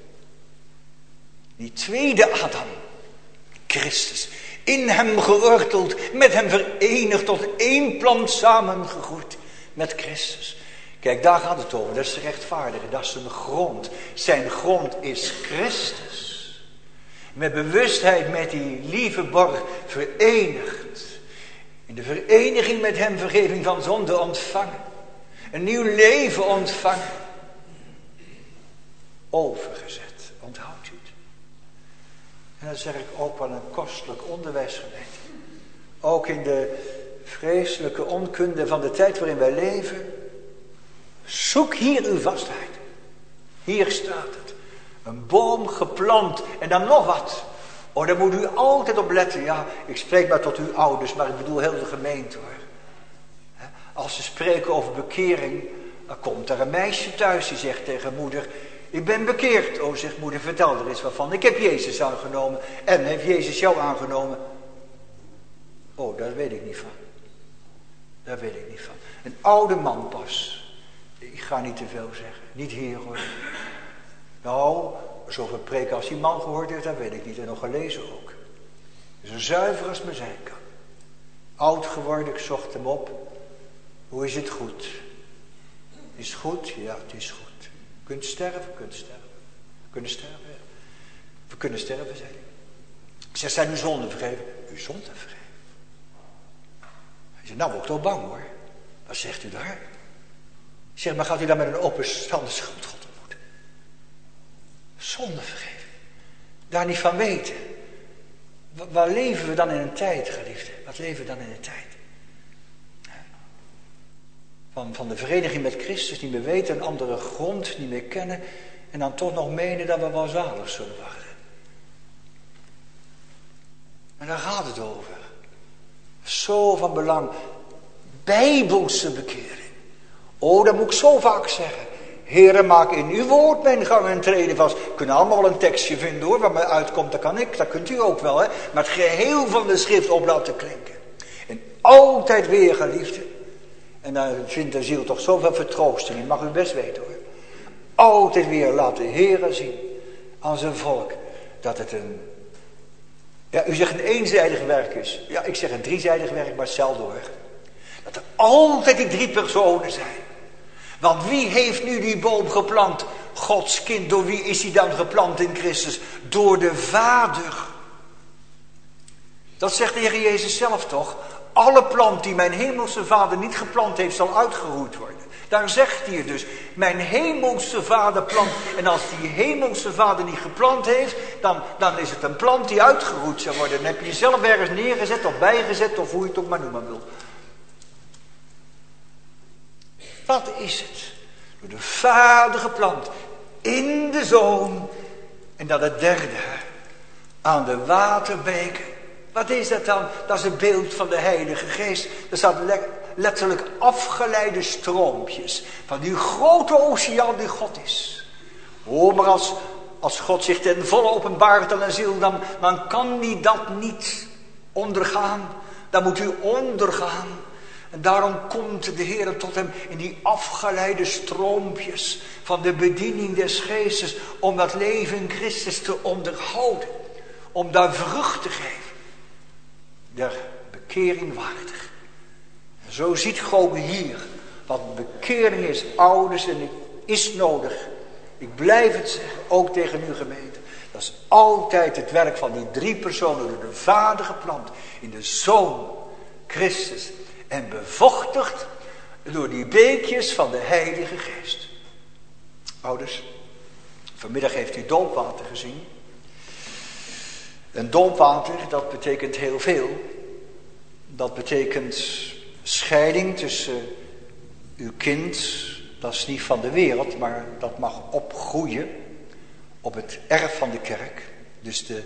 Die tweede Adam, Christus. In hem geworteld, met hem verenigd, tot één plant samengegroeid met Christus. Kijk, daar gaat het over. Dat is de rechtvaardige, dat is zijn grond. Zijn grond is Christus. Met bewustheid met die lieve borg verenigd. In de vereniging met hem vergeving van zonde ontvangen. Een nieuw leven ontvangen. Overgezet. Onthoudt u het? En dat zeg ik ook wel een kostelijk onderwijs geweten. Ook in de vreselijke onkunde van de tijd waarin wij leven. Zoek hier uw vastheid. Hier staat het. Een boom geplant en dan nog wat. Oh, daar moet u altijd op letten. Ja, ik spreek maar tot uw ouders, maar ik bedoel heel de gemeente hoor. Als ze spreken over bekering, dan komt er een meisje thuis die zegt tegen moeder: ik ben bekeerd. Oh, zegt moeder, vertel er eens wat van. Ik heb Jezus aangenomen. En heeft Jezus jou aangenomen? Oh, daar weet ik niet van. Daar weet ik niet van. Een oude man pas. Ik ga niet te veel zeggen. Niet hier hoor. Nou, zoveel preken als die man gehoord heeft, dat weet ik niet. En nog gelezen ook. Dus een zuiver als men zijn kan. Oud geworden, ik zocht hem op. Hoe is het goed? Is het goed? Ja, het is goed. Kunt sterven? Kunt sterven. We kunnen sterven, ja. We kunnen sterven, zei hij. Ik zeg, zijn uw zonden vergeven? Uw zonden vergeven. Hij zegt, nou word ik toch bang hoor. Wat zegt u daar? Ik zeg, maar gaat u dan met een openstaande schuld God ontmoeten? Zonde vergeven. Daar niet van weten. Waar leven we dan in een tijd, geliefde? Wat leven we dan in een tijd? Van de vereniging met Christus niet meer weten, een andere grond niet meer kennen en dan toch nog menen dat we wel zalig zullen worden. En daar gaat het over. Zo van belang. Bijbelse bekering. Oh, dat moet ik zo vaak zeggen. Heere, maak in uw woord mijn gang en treden vast. We kunnen allemaal wel een tekstje vinden hoor, waar mij uitkomt, dat kan ik, dat kunt u ook wel. Hè? Maar het geheel van de schrift op laten klinken. En altijd weer, geliefde. En dan vindt de ziel toch zoveel vertroosting in, mag u best weten hoor. Altijd weer laat de Heere zien aan zijn volk dat het u zegt een eenzijdig werk is. Ja, ik zeg een driezijdig werk, maar hetzelfde hoor. Dat er altijd die 3 personen zijn. Want wie heeft nu die boom geplant? Gods kind, door wie is hij dan geplant in Christus? Door de Vader. Dat zegt de Heer Jezus zelf toch? Alle plant die mijn hemelse Vader niet geplant heeft, zal uitgeroeid worden. Daar zegt hij dus, mijn hemelse Vader plant. En als die hemelse Vader niet geplant heeft, dan is het een plant die uitgeroeid zal worden. Dan heb je jezelf ergens neergezet of bijgezet of hoe je het ook maar noemen wil. Wat is het? Door de Vader geplant, in de Zoon. En dan het derde, aan de waterbeken. Wat is dat dan? Dat is een beeld van de Heilige Geest. Er staat letterlijk afgeleide stroompjes van die grote oceaan die God is. Oh, maar als God zich ten volle openbaart aan een ziel, dan kan die dat niet ondergaan. Dan moet u ondergaan. En daarom komt de Heer tot hem in die afgeleide stroompjes van de bediening des Geestes, om dat leven in Christus te onderhouden. Om daar vrucht te geven. Der bekering waardig. En zo ziet God hier wat bekering is, ouders, en het is nodig. Ik blijf het zeggen, ook tegen uw gemeente. Dat is altijd het werk van die drie personen, door de Vader geplant, in de Zoon Christus. En bevochtigd door die beekjes van de Heilige Geest. Ouders, vanmiddag heeft u doopwater gezien. En doopwater, dat betekent heel veel. Dat betekent scheiding tussen uw kind, dat is niet van de wereld, maar dat mag opgroeien op het erf van de kerk. Dus de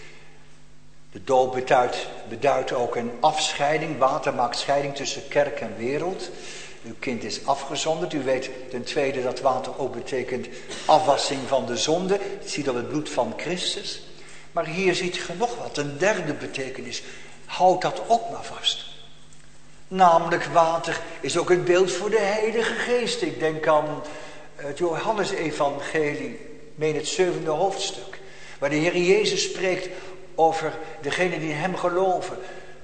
doop beduidt ook een afscheiding. Water maakt scheiding tussen kerk en wereld. Uw kind is afgezonderd. U weet ten tweede dat water ook betekent afwassing van de zonde. Het ziet op het bloed van Christus. Maar hier ziet ge nog wat, een derde betekenis. Houd dat ook maar vast. Namelijk water is ook een beeld voor de Heilige Geest. Ik denk aan het Johannes-evangelie, meen het 7e hoofdstuk. Waar de Heer Jezus spreekt over degenen die in hem geloven.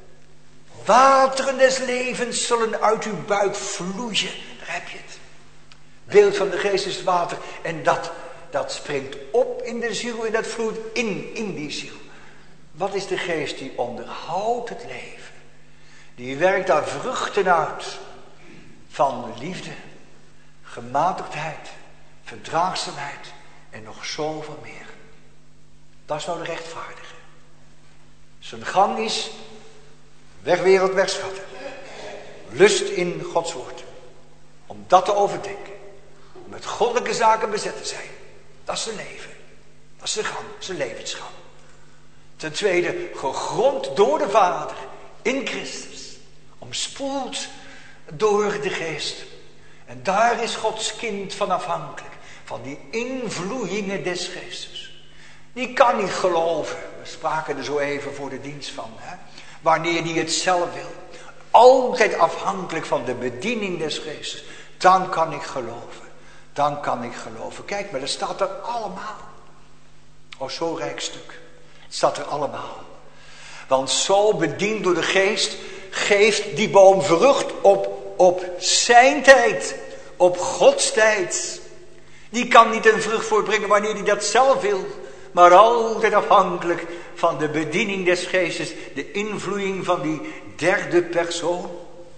Wateren des levens zullen uit uw buik vloeien. Daar heb je het. Beeld van de Geest is water. En dat springt op in de ziel en dat vloeit in die ziel. Wat is de Geest? Die onderhoudt het leven. Die werkt daar vruchten uit van liefde, gematigdheid, verdraagzaamheid en nog zoveel meer. Dat is nou de rechtvaardige. Zijn gang is wegwereld, wegschatten. Lust in Gods woord. Om dat te overdenken. Om met goddelijke zaken bezet te zijn. Dat is zijn leven. Dat is zijn gang, zijn levensgang. Ten tweede, gegrond door de Vader in Christus. Omspoeld door de Geest. En daar is Gods kind van afhankelijk. Van die invloeiingen des Geestes. Die kan niet geloven. We spraken er zo even voor de dienst van. Wanneer die het zelf wil. Altijd afhankelijk van de bediening des Geestes. Dan kan ik geloven. Dan kan ik geloven. Kijk maar, dat staat er allemaal. Oh, zo'n rijk stuk. Het staat er allemaal. Want zo bediend door de Geest geeft die boom vrucht op zijn tijd. Op Gods tijd. Die kan niet een vrucht voortbrengen wanneer hij dat zelf wil. Maar altijd afhankelijk van de bediening des Geestes. De invloeiing van die derde persoon.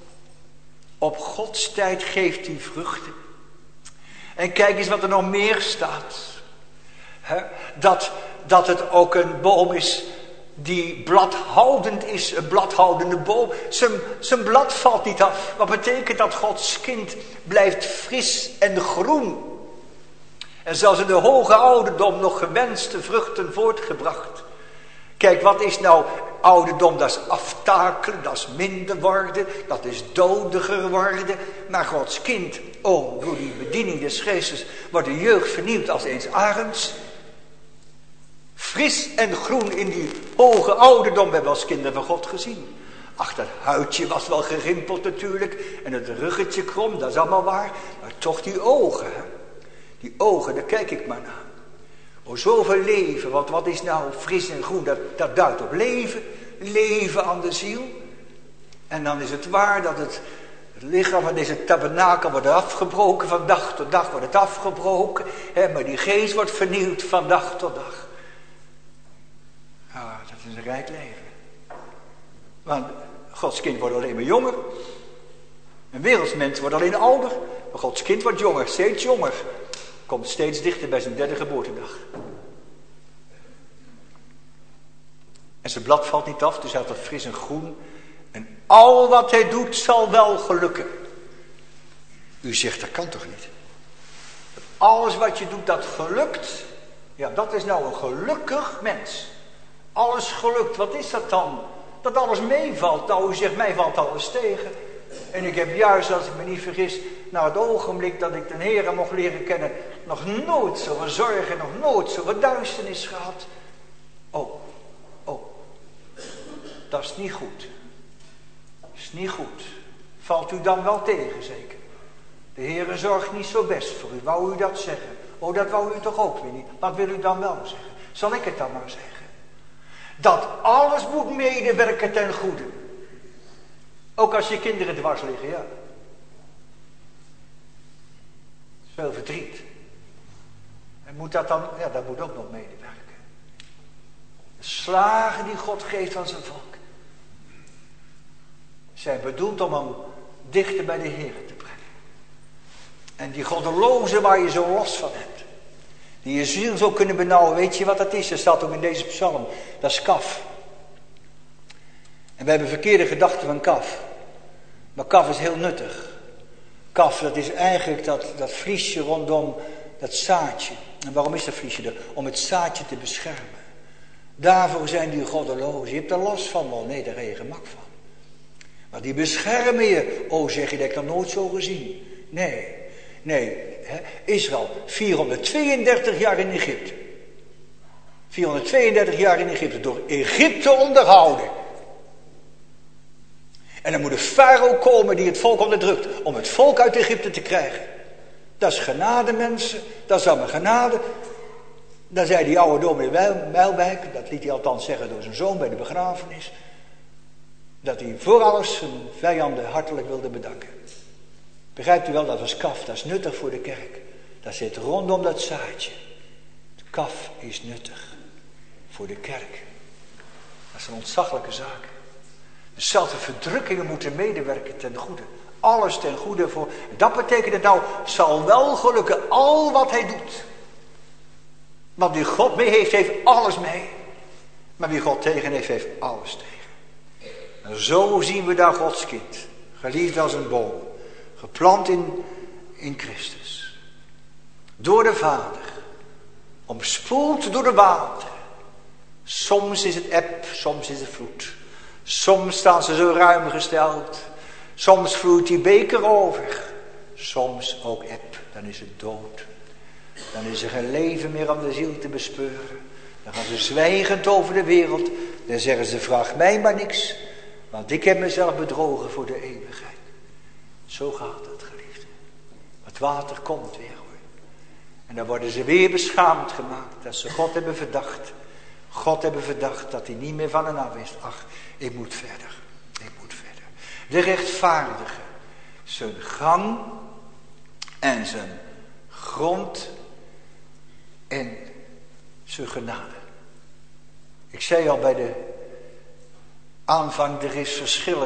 Op Gods tijd geeft hij vruchten. En kijk eens wat er nog meer staat. Dat het ook een boom is die bladhoudend is. Een bladhoudende boom. Zijn blad valt niet af. Wat betekent dat? Gods kind blijft fris en groen. En zelfs in de hoge ouderdom nog gewenste vruchten voortgebracht. Kijk, wat is nou ouderdom? Dat is aftakelen, dat is minder worden, dat is dodiger worden. Maar Gods kind, oh, door die bediening des Geestes, wordt de jeugd vernieuwd als eens arends. Fris en groen in die hoge ouderdom. We hebben als kinderen van God gezien. Ach, dat huidje was wel gerimpeld natuurlijk. En het ruggetje krom, dat is allemaal waar. Maar toch die ogen, hè? Die ogen, daar kijk ik maar naar. Oh, zoveel leven. Want wat is nou fris en groen? Dat duidt op leven. Leven aan de ziel. En dan is het waar dat het Het lichaam van deze tabernakel wordt afgebroken, van dag tot dag wordt het afgebroken. Maar die geest wordt vernieuwd van dag tot dag. Ah, dat is een rijk leven. Want Gods kind wordt alleen maar jonger. Een wereldsmens wordt alleen ouder. Maar Gods kind wordt jonger, steeds jonger. Komt steeds dichter bij zijn 3e geboortedag. En zijn blad valt niet af, dus hij is altijd fris en groen. En al wat hij doet zal wel gelukken. U zegt, dat kan toch niet? Alles wat je doet, dat gelukt. Ja, dat is nou een gelukkig mens. Alles gelukt, wat is dat dan? Dat alles meevalt. Nou, u zegt, mij valt alles tegen. En ik heb juist, als ik me niet vergis, na het ogenblik dat ik de Heere mocht leren kennen, nog nooit zoveel zorgen, nog nooit zoveel duisternis gehad. Oh, dat is niet goed. Dat is niet goed. Valt u dan wel tegen, zeker? De Heere zorgt niet zo best voor u. Wou u dat zeggen? Oh, dat wou u toch ook weer niet. Wat wil u dan wel zeggen? Zal ik het dan maar zeggen? Dat alles moet medewerken ten goede. Ook als je kinderen dwars liggen, ja. Veel verdriet. En moet dat dan, ja, dat moet ook nog medewerken. De slagen die God geeft aan zijn volk zijn bedoeld om hem dichter bij de Heer te brengen. En die goddelozen waar je zo last van hebt, die je ziel zou kunnen benauwen, weet je wat dat is? Dat staat ook in deze psalm. Dat is kaf. En wij hebben verkeerde gedachten van kaf. Maar kaf is heel nuttig. Kaf, dat is eigenlijk dat vliesje rondom dat zaadje. En waarom is dat vliesje er? Om het zaadje te beschermen. Daarvoor zijn die goddelozen. Je hebt er last van wel. Nee, daar heb je gemak van. Maar die beschermen je. Oh, zeg je, dat heb ik nog nooit zo gezien. Nee. Israël, 432 jaar in Egypte. 432 jaar in Egypte. Door Egypte onderhouden. En dan moet een farao komen die het volk onderdrukt. Om het volk uit Egypte te krijgen. Dat is genade, mensen. Dat is allemaal genade. Dan zei die oude dominee Mijlwijk, dat liet hij althans zeggen door zijn zoon bij de begrafenis, dat hij voor alles zijn vijanden hartelijk wilde bedanken. Begrijpt u wel, dat was kaf, dat is nuttig voor de kerk. Dat zit rondom dat zaadje. Het kaf is nuttig voor de kerk. Dat is een ontzaglijke zaak. Dus zelfs de verdrukkingen moeten medewerken ten goede. Alles ten goede voor. Dat betekent het nou, zal wel gelukken al wat hij doet. Want wie God mee heeft, heeft alles mee. Maar wie God tegen heeft, heeft alles tegen. En zo zien we daar Gods kind. Geliefd als een boom. Geplant in Christus. Door de Vader. Omspoeld door de water. Soms is het eb, soms is het vloed. Soms staan ze zo ruim gesteld. Soms vloeit die beker over. Soms ook eb, dan is het dood. Dan is er geen leven meer om de ziel te bespeuren. Dan gaan ze zwijgend over de wereld. Dan zeggen ze, vraag mij maar niks. Want ik heb mezelf bedrogen voor de eeuwigheid. Zo gaat het, geliefde. Het water komt weer, hoor. En dan worden ze weer beschaamd gemaakt. Dat ze God hebben verdacht. God hebben verdacht dat hij niet meer van hen af is. Ach, ik moet verder. De rechtvaardige. Zijn gang en zijn grond en zijn genade. Ik zei al bij de aanvang, er is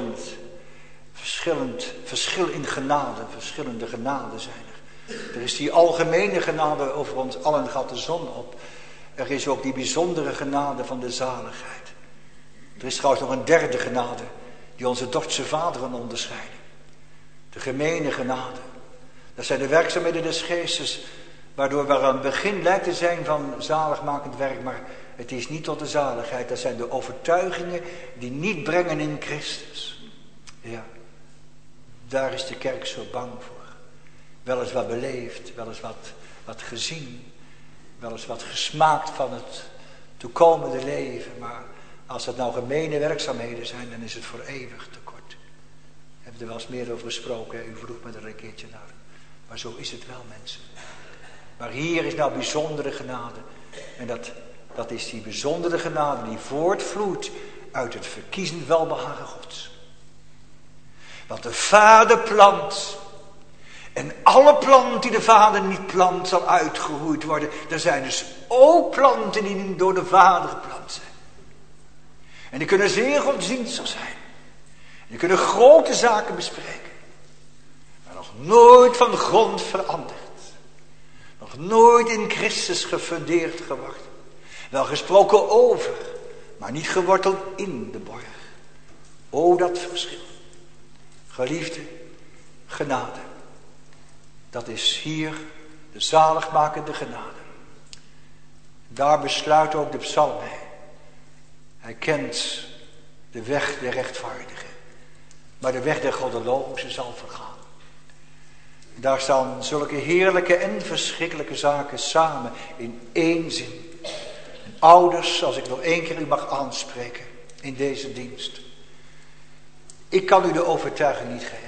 verschil in genade. Verschillende genade zijn er. Er is die algemene genade over ons allen, gaat de zon op. Er is ook die bijzondere genade van de zaligheid. Er is trouwens nog een derde genade die onze Dordtse vaderen onderscheiden. De gemene genade. Dat zijn de werkzaamheden des geestes, waardoor we aan het begin lijkt te zijn van zaligmakend werk, maar het is niet tot de zaligheid. Dat zijn de overtuigingen die niet brengen in Christus. Ja, daar is de kerk zo bang voor. Wel eens wat beleefd, wel eens wat gezien, wel eens wat gesmaakt van het toekomende leven, maar als het nou gemene werkzaamheden zijn, dan is het voor eeuwig te kort. We hebben er wel eens meer over gesproken, u vroeg me er een keertje naar. Maar zo is het wel, mensen. Maar hier is nou bijzondere genade. En dat is die bijzondere genade die voortvloeit uit het verkiezend welbehagen Gods. Wat de Vader plant. En alle planten die de Vader niet plant, zal uitgeroeid worden. Er zijn dus ook planten die niet door de Vader geplant zijn. En die kunnen zeer godsdienstig zijn. En die kunnen grote zaken bespreken. Maar nog nooit van de grond veranderd. Nog nooit in Christus gefundeerd geworden. Wel gesproken over, maar niet geworteld in de borg. O, dat verschil. Geliefde, genade. Dat is hier de zaligmakende genade. Daar besluit ook de psalm mee. Hij kent de weg der rechtvaardigen. Maar de weg der goddelozen zal vergaan. Daar staan zulke heerlijke en verschrikkelijke zaken samen in één zin. En ouders, als ik nog 1 keer u mag aanspreken in deze dienst. Ik kan u de overtuiging niet geven.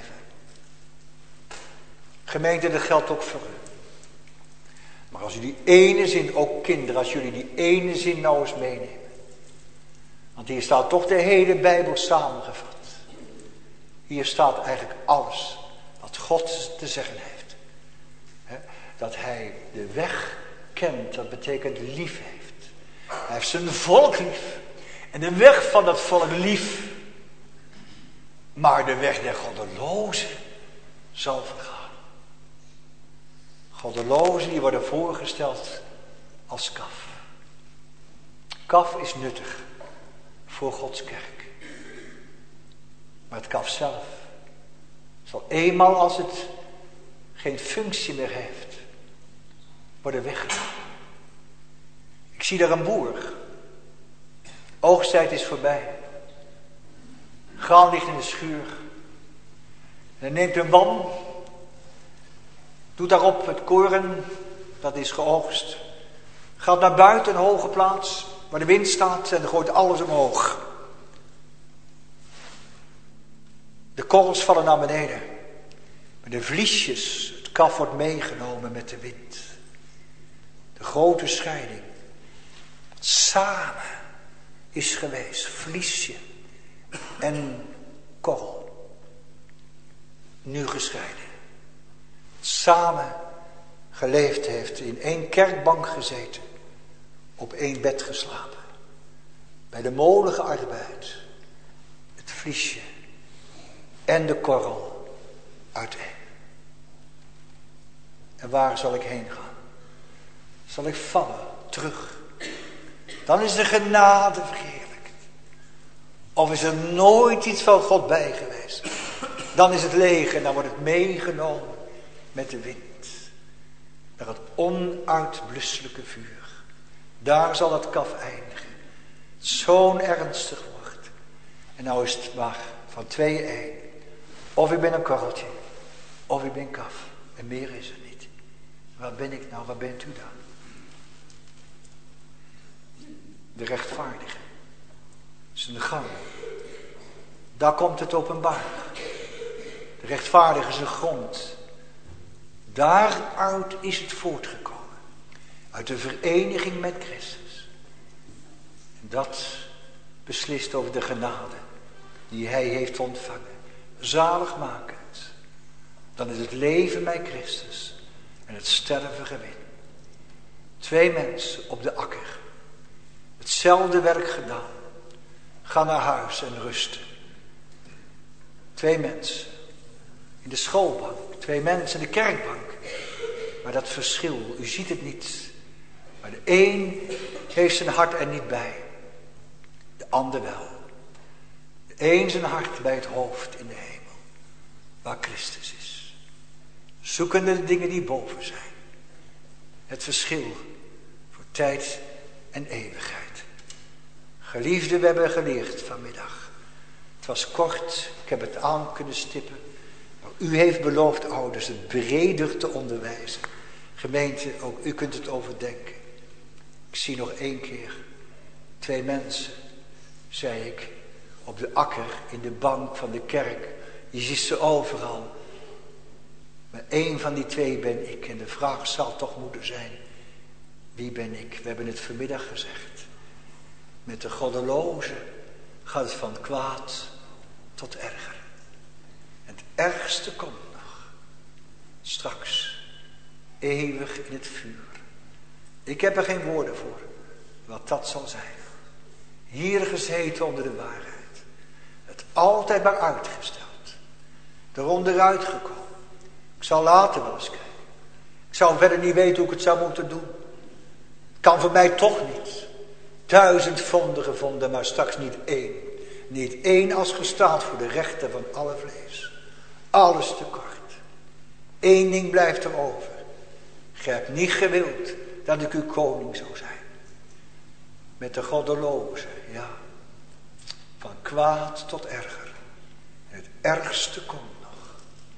Gemeente, dat geldt ook voor u. Maar als u die ene zin, ook kinderen, als jullie die ene zin nou eens meenemen. Want hier staat toch de hele Bijbel samengevat. Hier staat eigenlijk alles wat God te zeggen heeft. Dat hij de weg kent, dat betekent lief heeft. Hij heeft zijn volk lief. En de weg van dat volk lief. Maar de weg der goddelozen zal vergaan. Goddelozen die worden voorgesteld als kaf. Kaf is nuttig voor Gods kerk. Maar het kaf zelf zal eenmaal als het geen functie meer heeft, worden weggenomen. Ik zie daar een boer. Oogsttijd is voorbij. Graan ligt in de schuur. En hij neemt een wam. Doet daarop het koren. Dat is geoogst. Gaat naar buiten, een hoge plaats. Waar de wind staat en gooit alles omhoog. De korrels vallen naar beneden. Maar de vliesjes, het kaf wordt meegenomen met de wind. De grote scheiding. Samen is geweest. Vliesje en korrel. Nu gescheiden. Samen geleefd heeft. In 1 kerkbank gezeten. Op 1 bed geslapen. Bij de molen gearbeid. Het vliesje en de korrel uiteen. En waar zal ik heen gaan? Zal ik vallen terug? Dan is de genade verheerlijkt. Of is er nooit iets van God bij geweest? Dan is het leeg en dan wordt het meegenomen met de wind. Naar het onuitblusselijke vuur. Daar zal het kaf eindigen. Zo'n ernstig wordt. En nou is het maar van 2-1. Of ik ben een korreltje. Of ik ben kaf. En meer is er niet. Waar ben ik nou? Waar bent u dan? De rechtvaardige. Zijn gang. Daar komt het openbaar. De rechtvaardige is een grond. Daaruit is het voortgekomen. Uit de vereniging met Christus. En dat beslist over de genade die hij heeft ontvangen. Zaligmakend. Dan is het leven bij Christus en het sterven gewin. 2 mensen op de akker. Hetzelfde werk gedaan. Ga naar huis en rusten. 2 mensen in de schoolbank. 2 mensen in de kerkbank. Maar dat verschil, u ziet het niet. Maar de een heeft zijn hart er niet bij. De ander wel. De een zijn hart bij het hoofd in de hemel. Waar Christus is. Zoekende de dingen die boven zijn. Het verschil voor tijd en eeuwigheid. Geliefden, we hebben geleerd vanmiddag. Het was kort, ik heb het aan kunnen stippen. Maar u heeft beloofd, ouders, het breder te onderwijzen. Gemeente, ook u kunt het overdenken. Ik zie nog 1 keer 2 mensen, zei ik, op de akker in de bank van de kerk. Je ziet ze overal. Maar 1 van die 2 ben ik. En de vraag zal toch moeten zijn, wie ben ik? We hebben het vanmiddag gezegd. Met de goddeloze gaat het van kwaad tot erger. En ergste komt nog. Straks, eeuwig in het vuur. Ik heb er geen woorden voor, wat dat zal zijn. Hier gezeten onder de waarheid. Het altijd maar uitgesteld. Eronderuit gekomen. Ik zal later wel eens kijken. Ik zou verder niet weten hoe ik het zou moeten doen. Het kan voor mij toch niet. 1000 vonden gevonden, maar straks niet één. Niet één als gestaald voor de rechten van alle vlees. Alles te kort. Eén ding blijft er over. Gij hebt niet gewild dat ik uw koning zou zijn. Met de goddeloze, ja. Van kwaad tot erger. Het ergste komt nog.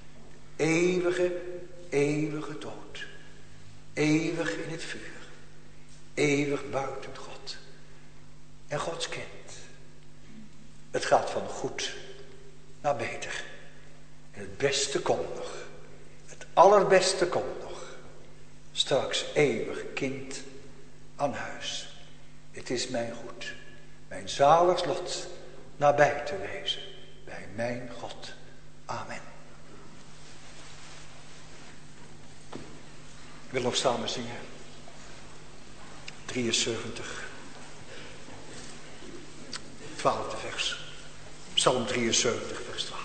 Eeuwige dood. Eeuwig in het vuur. Eeuwig buiten God. En Gods kind. Het gaat van goed naar beter. En het beste komt nog. Het allerbeste komt nog. Straks eeuwig kind aan huis. Het is mijn goed. Mijn zalig lot nabij te wezen. Bij mijn God. Amen. Ik wil nog samen zingen. 73. 12e vers. Psalm 73 vers 12.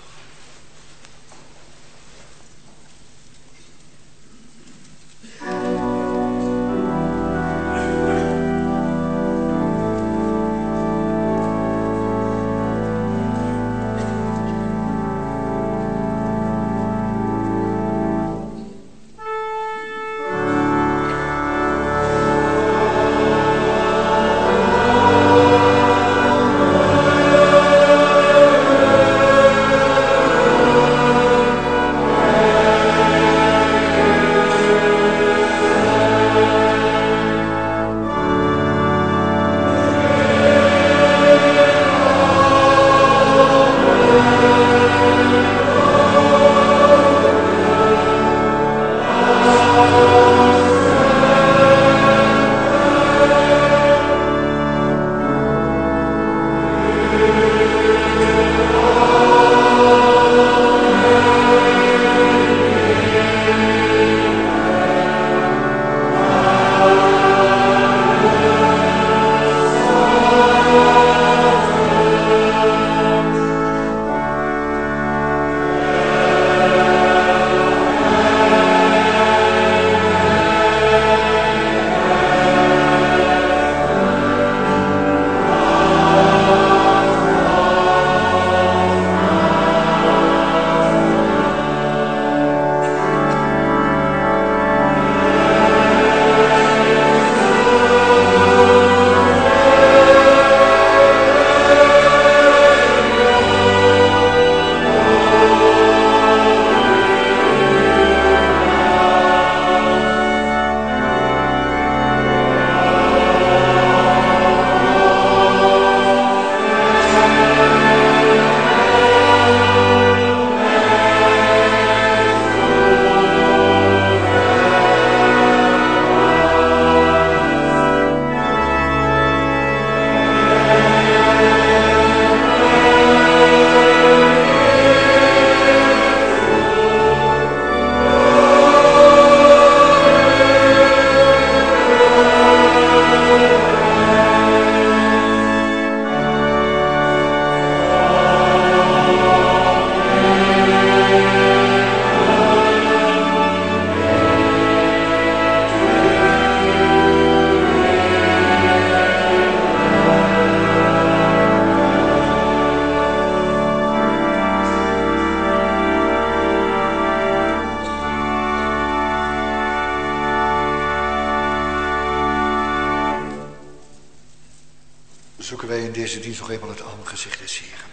Zoeken wij in deze dienst nog eenmaal het aangezicht des Heren.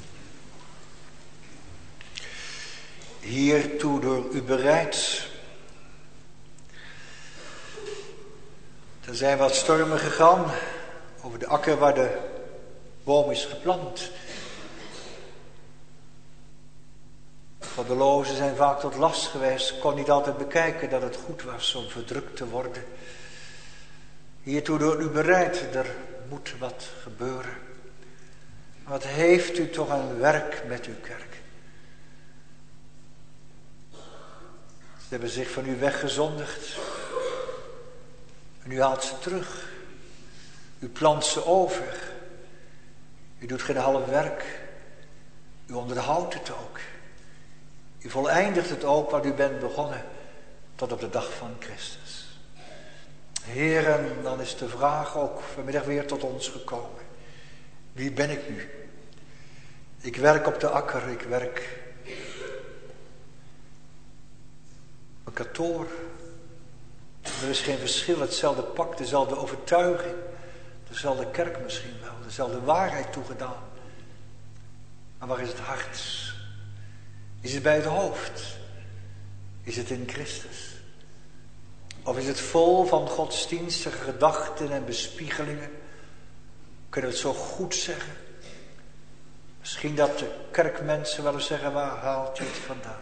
Hiertoe door u bereid. Er zijn wat stormen gegaan over de akker waar de boom is geplant. Goddelozen zijn vaak tot last geweest, kon niet altijd bekijken dat het goed was om verdrukt te worden. Hiertoe door u bereid, er moet wat gebeuren. Wat heeft u toch een werk met uw kerk. Ze hebben zich van u weggezondigd. En u haalt ze terug. U plant ze over. U doet geen half werk. U onderhoudt het ook. U voleindigt het ook wat u bent begonnen tot op de dag van Christus. Heren, dan is de vraag ook vanmiddag weer tot ons gekomen. Wie ben ik nu? Ik werk op de akker, ik werk op een kantoor. Er is geen verschil, hetzelfde pak, dezelfde overtuiging, dezelfde kerk misschien wel, dezelfde waarheid toegedaan. Maar waar is het hart? Is het bij het hoofd? Is het in Christus? Of is het vol van godsdienstige gedachten en bespiegelingen? Kunnen we het zo goed zeggen? Misschien dat de kerkmensen wel eens zeggen, waar haalt u het vandaan?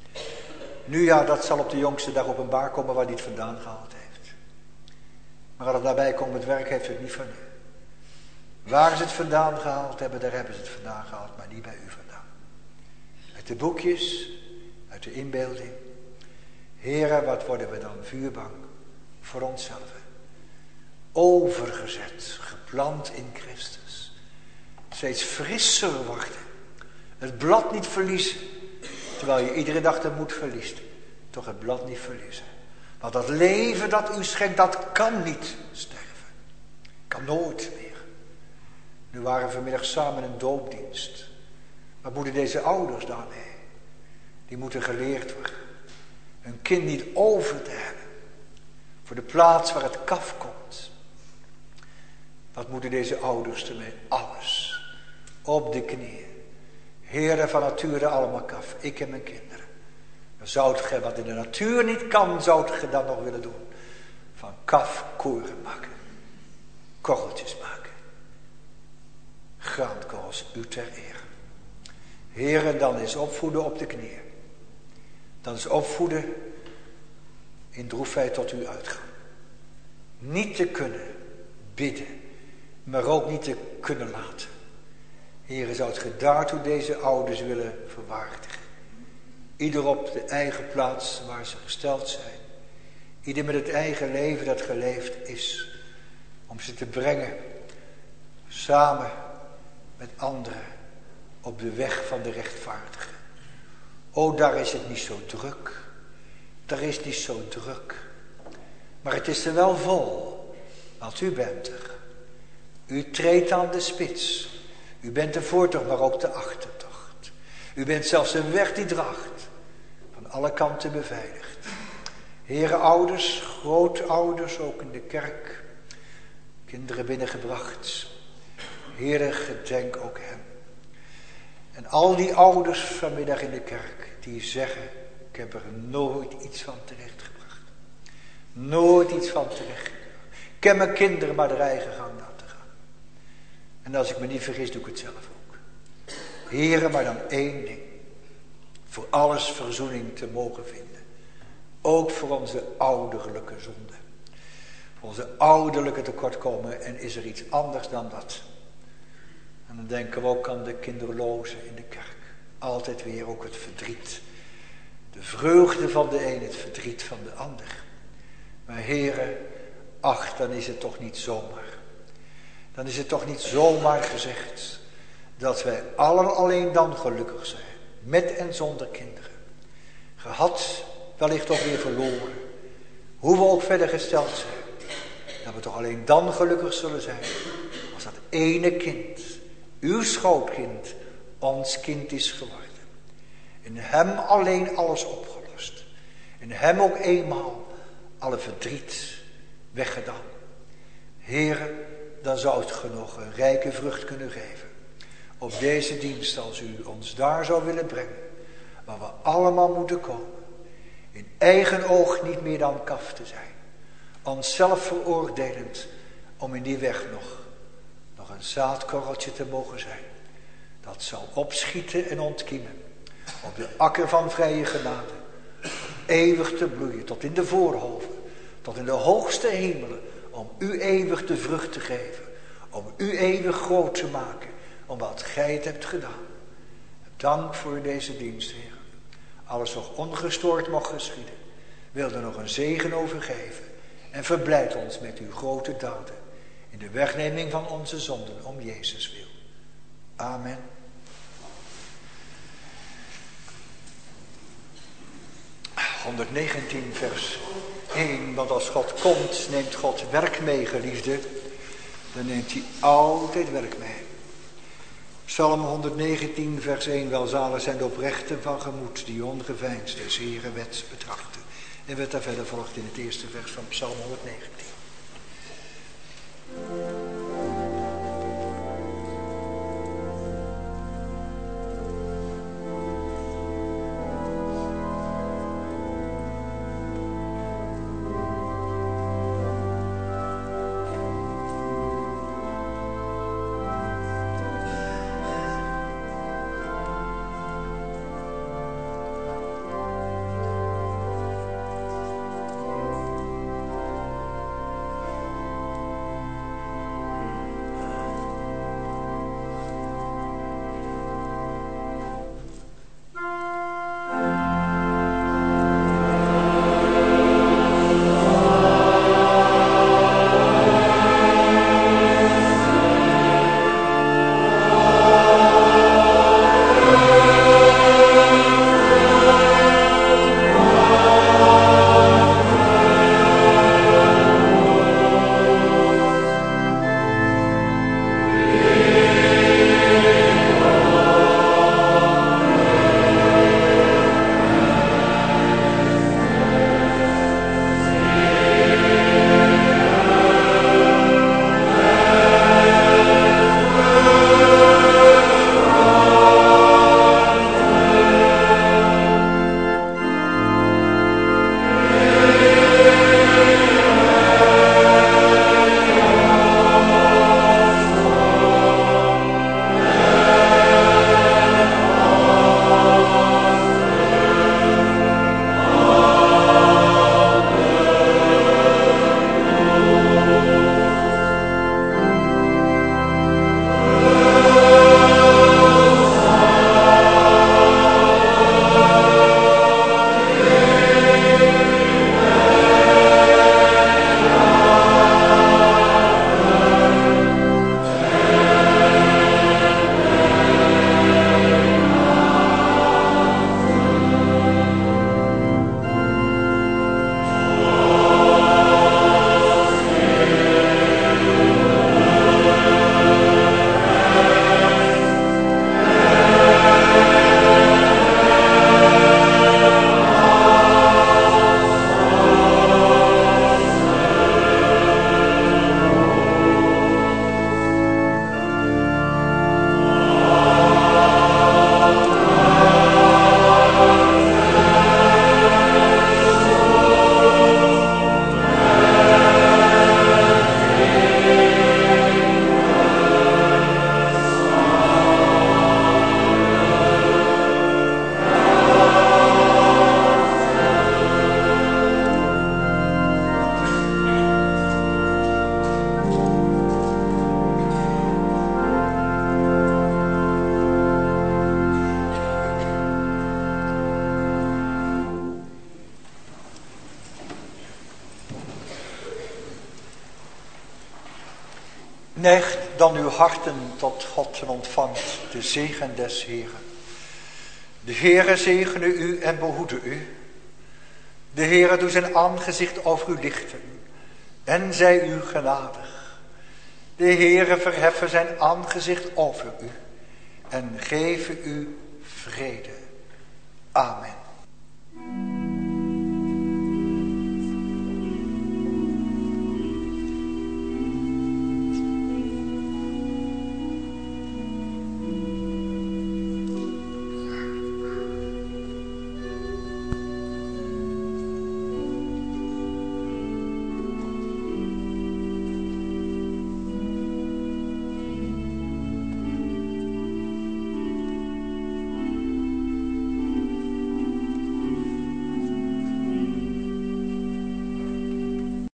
Nu ja, dat zal op de jongste dag openbaar komen waar hij het vandaan gehaald heeft. Maar als het daarbij komt, het werk heeft het niet van u. Waar ze het vandaan gehaald hebben, daar hebben ze het vandaan gehaald, maar niet bij u vandaan. Uit de boekjes, uit de inbeelding. Heren, wat worden we dan vuurbang voor onszelf. Overgezet, geplant in Christus. Steeds frisser worden. Het blad niet verliezen. Terwijl je iedere dag de moed verliest. Toch het blad niet verliezen. Want dat leven dat u schenkt, dat kan niet sterven. Kan nooit meer. Nu waren we vanmiddag samen in een doopdienst. Wat moeten deze ouders daarmee? Die moeten geleerd worden. Hun kind niet over te hebben. Voor de plaats waar het kaf komt. Wat moeten deze ouders ermee? Alles. Op de knieën. Heren, van nature allemaal kaf. Ik en mijn kinderen. Dan zou gij wat in de natuur niet kan, zou gij dan nog willen doen. Van kaf koren maken. Korreltjes maken. Graankorrels u ter eer. Heren, dan is opvoeden op de knieën. Dan is opvoeden in droefheid tot u uitgaan. Niet te kunnen bidden, maar ook niet te kunnen laten. Heren, zou het daartoe deze ouders willen verwaardigen. Ieder op de eigen plaats waar ze gesteld zijn. Ieder met het eigen leven dat geleefd is. Om ze te brengen, samen met anderen, op de weg van de rechtvaardigen. O, daar is het niet zo druk. Daar is niet zo druk. Maar het is er wel vol. Want u bent er. U treedt aan de spits. U bent de voortocht, maar ook de achtertocht. U bent zelfs de weg die draagt. Van alle kanten beveiligd. Heren ouders, grootouders, ook in de kerk. Kinderen binnengebracht. Heren, gedenk ook hem. En al die ouders vanmiddag in de kerk die zeggen, ik heb er nooit iets van terechtgebracht. Nooit iets van terechtgebracht. Ik heb mijn kinderen maar de eigen gang laten gaan. En als ik me niet vergis, doe ik het zelf ook. Heren, maar dan één ding. Voor alles verzoening te mogen vinden. Ook voor onze ouderlijke zonde. Voor onze ouderlijke tekortkomen. En is er iets anders dan dat? En dan denken we ook aan de kinderlozen in de kerk. Altijd weer ook het verdriet. De vreugde van de een, het verdriet van de ander. Maar heren, ach, dan is het toch niet zomaar. Dan is het toch niet zomaar gezegd dat wij allen alleen dan gelukkig zijn. Met en zonder kinderen. Gehad, wellicht ook weer verloren. Hoe we ook verder gesteld zijn. Dat we toch alleen dan gelukkig zullen zijn. Als dat ene kind, uw schootkind, ons kind is geworden. In hem alleen alles opgelost. In hem ook eenmaal alle verdriet weggedaan. Heren, dan zou het genoeg een rijke vrucht kunnen geven. Op deze dienst, als u ons daar zou willen brengen. Waar we allemaal moeten komen. In eigen oog niet meer dan kaf te zijn. Onszelf veroordelend om in die weg nog een zaadkorreltje te mogen zijn. Dat zal opschieten en ontkiemen. Op de akker van vrije genade. Eeuwig te bloeien tot in de voorhoven. Tot in de hoogste hemelen. Om u eeuwig de vrucht te geven. Om u eeuwig groot te maken. Om wat gij het hebt gedaan. Dank voor deze dienst, Heer. Alles nog ongestoord mag geschieden. wil er nog een zegen over geven en verblijd ons met uw grote daden in de wegneming van onze zonden om Jezus wil. Amen. (119 vers 1). Want als God komt, neemt God werk mee, geliefde. Dan neemt hij altijd werk mee. Psalm 119 vers 1. Welzalig zijn de oprechten van gemoed, die ongeveinsd des Heeren wet betrachten. En wat daar verder volgt in het eerste vers van Psalm 119. Neigt dan uw harten tot God en ontvangt de zegen des Heeren. De Heere zegene u en behoede u. De Heere doet zijn aangezicht over u lichten en zij u genadig. De Heere verheffen zijn aangezicht over u en geven u vrede. Amen.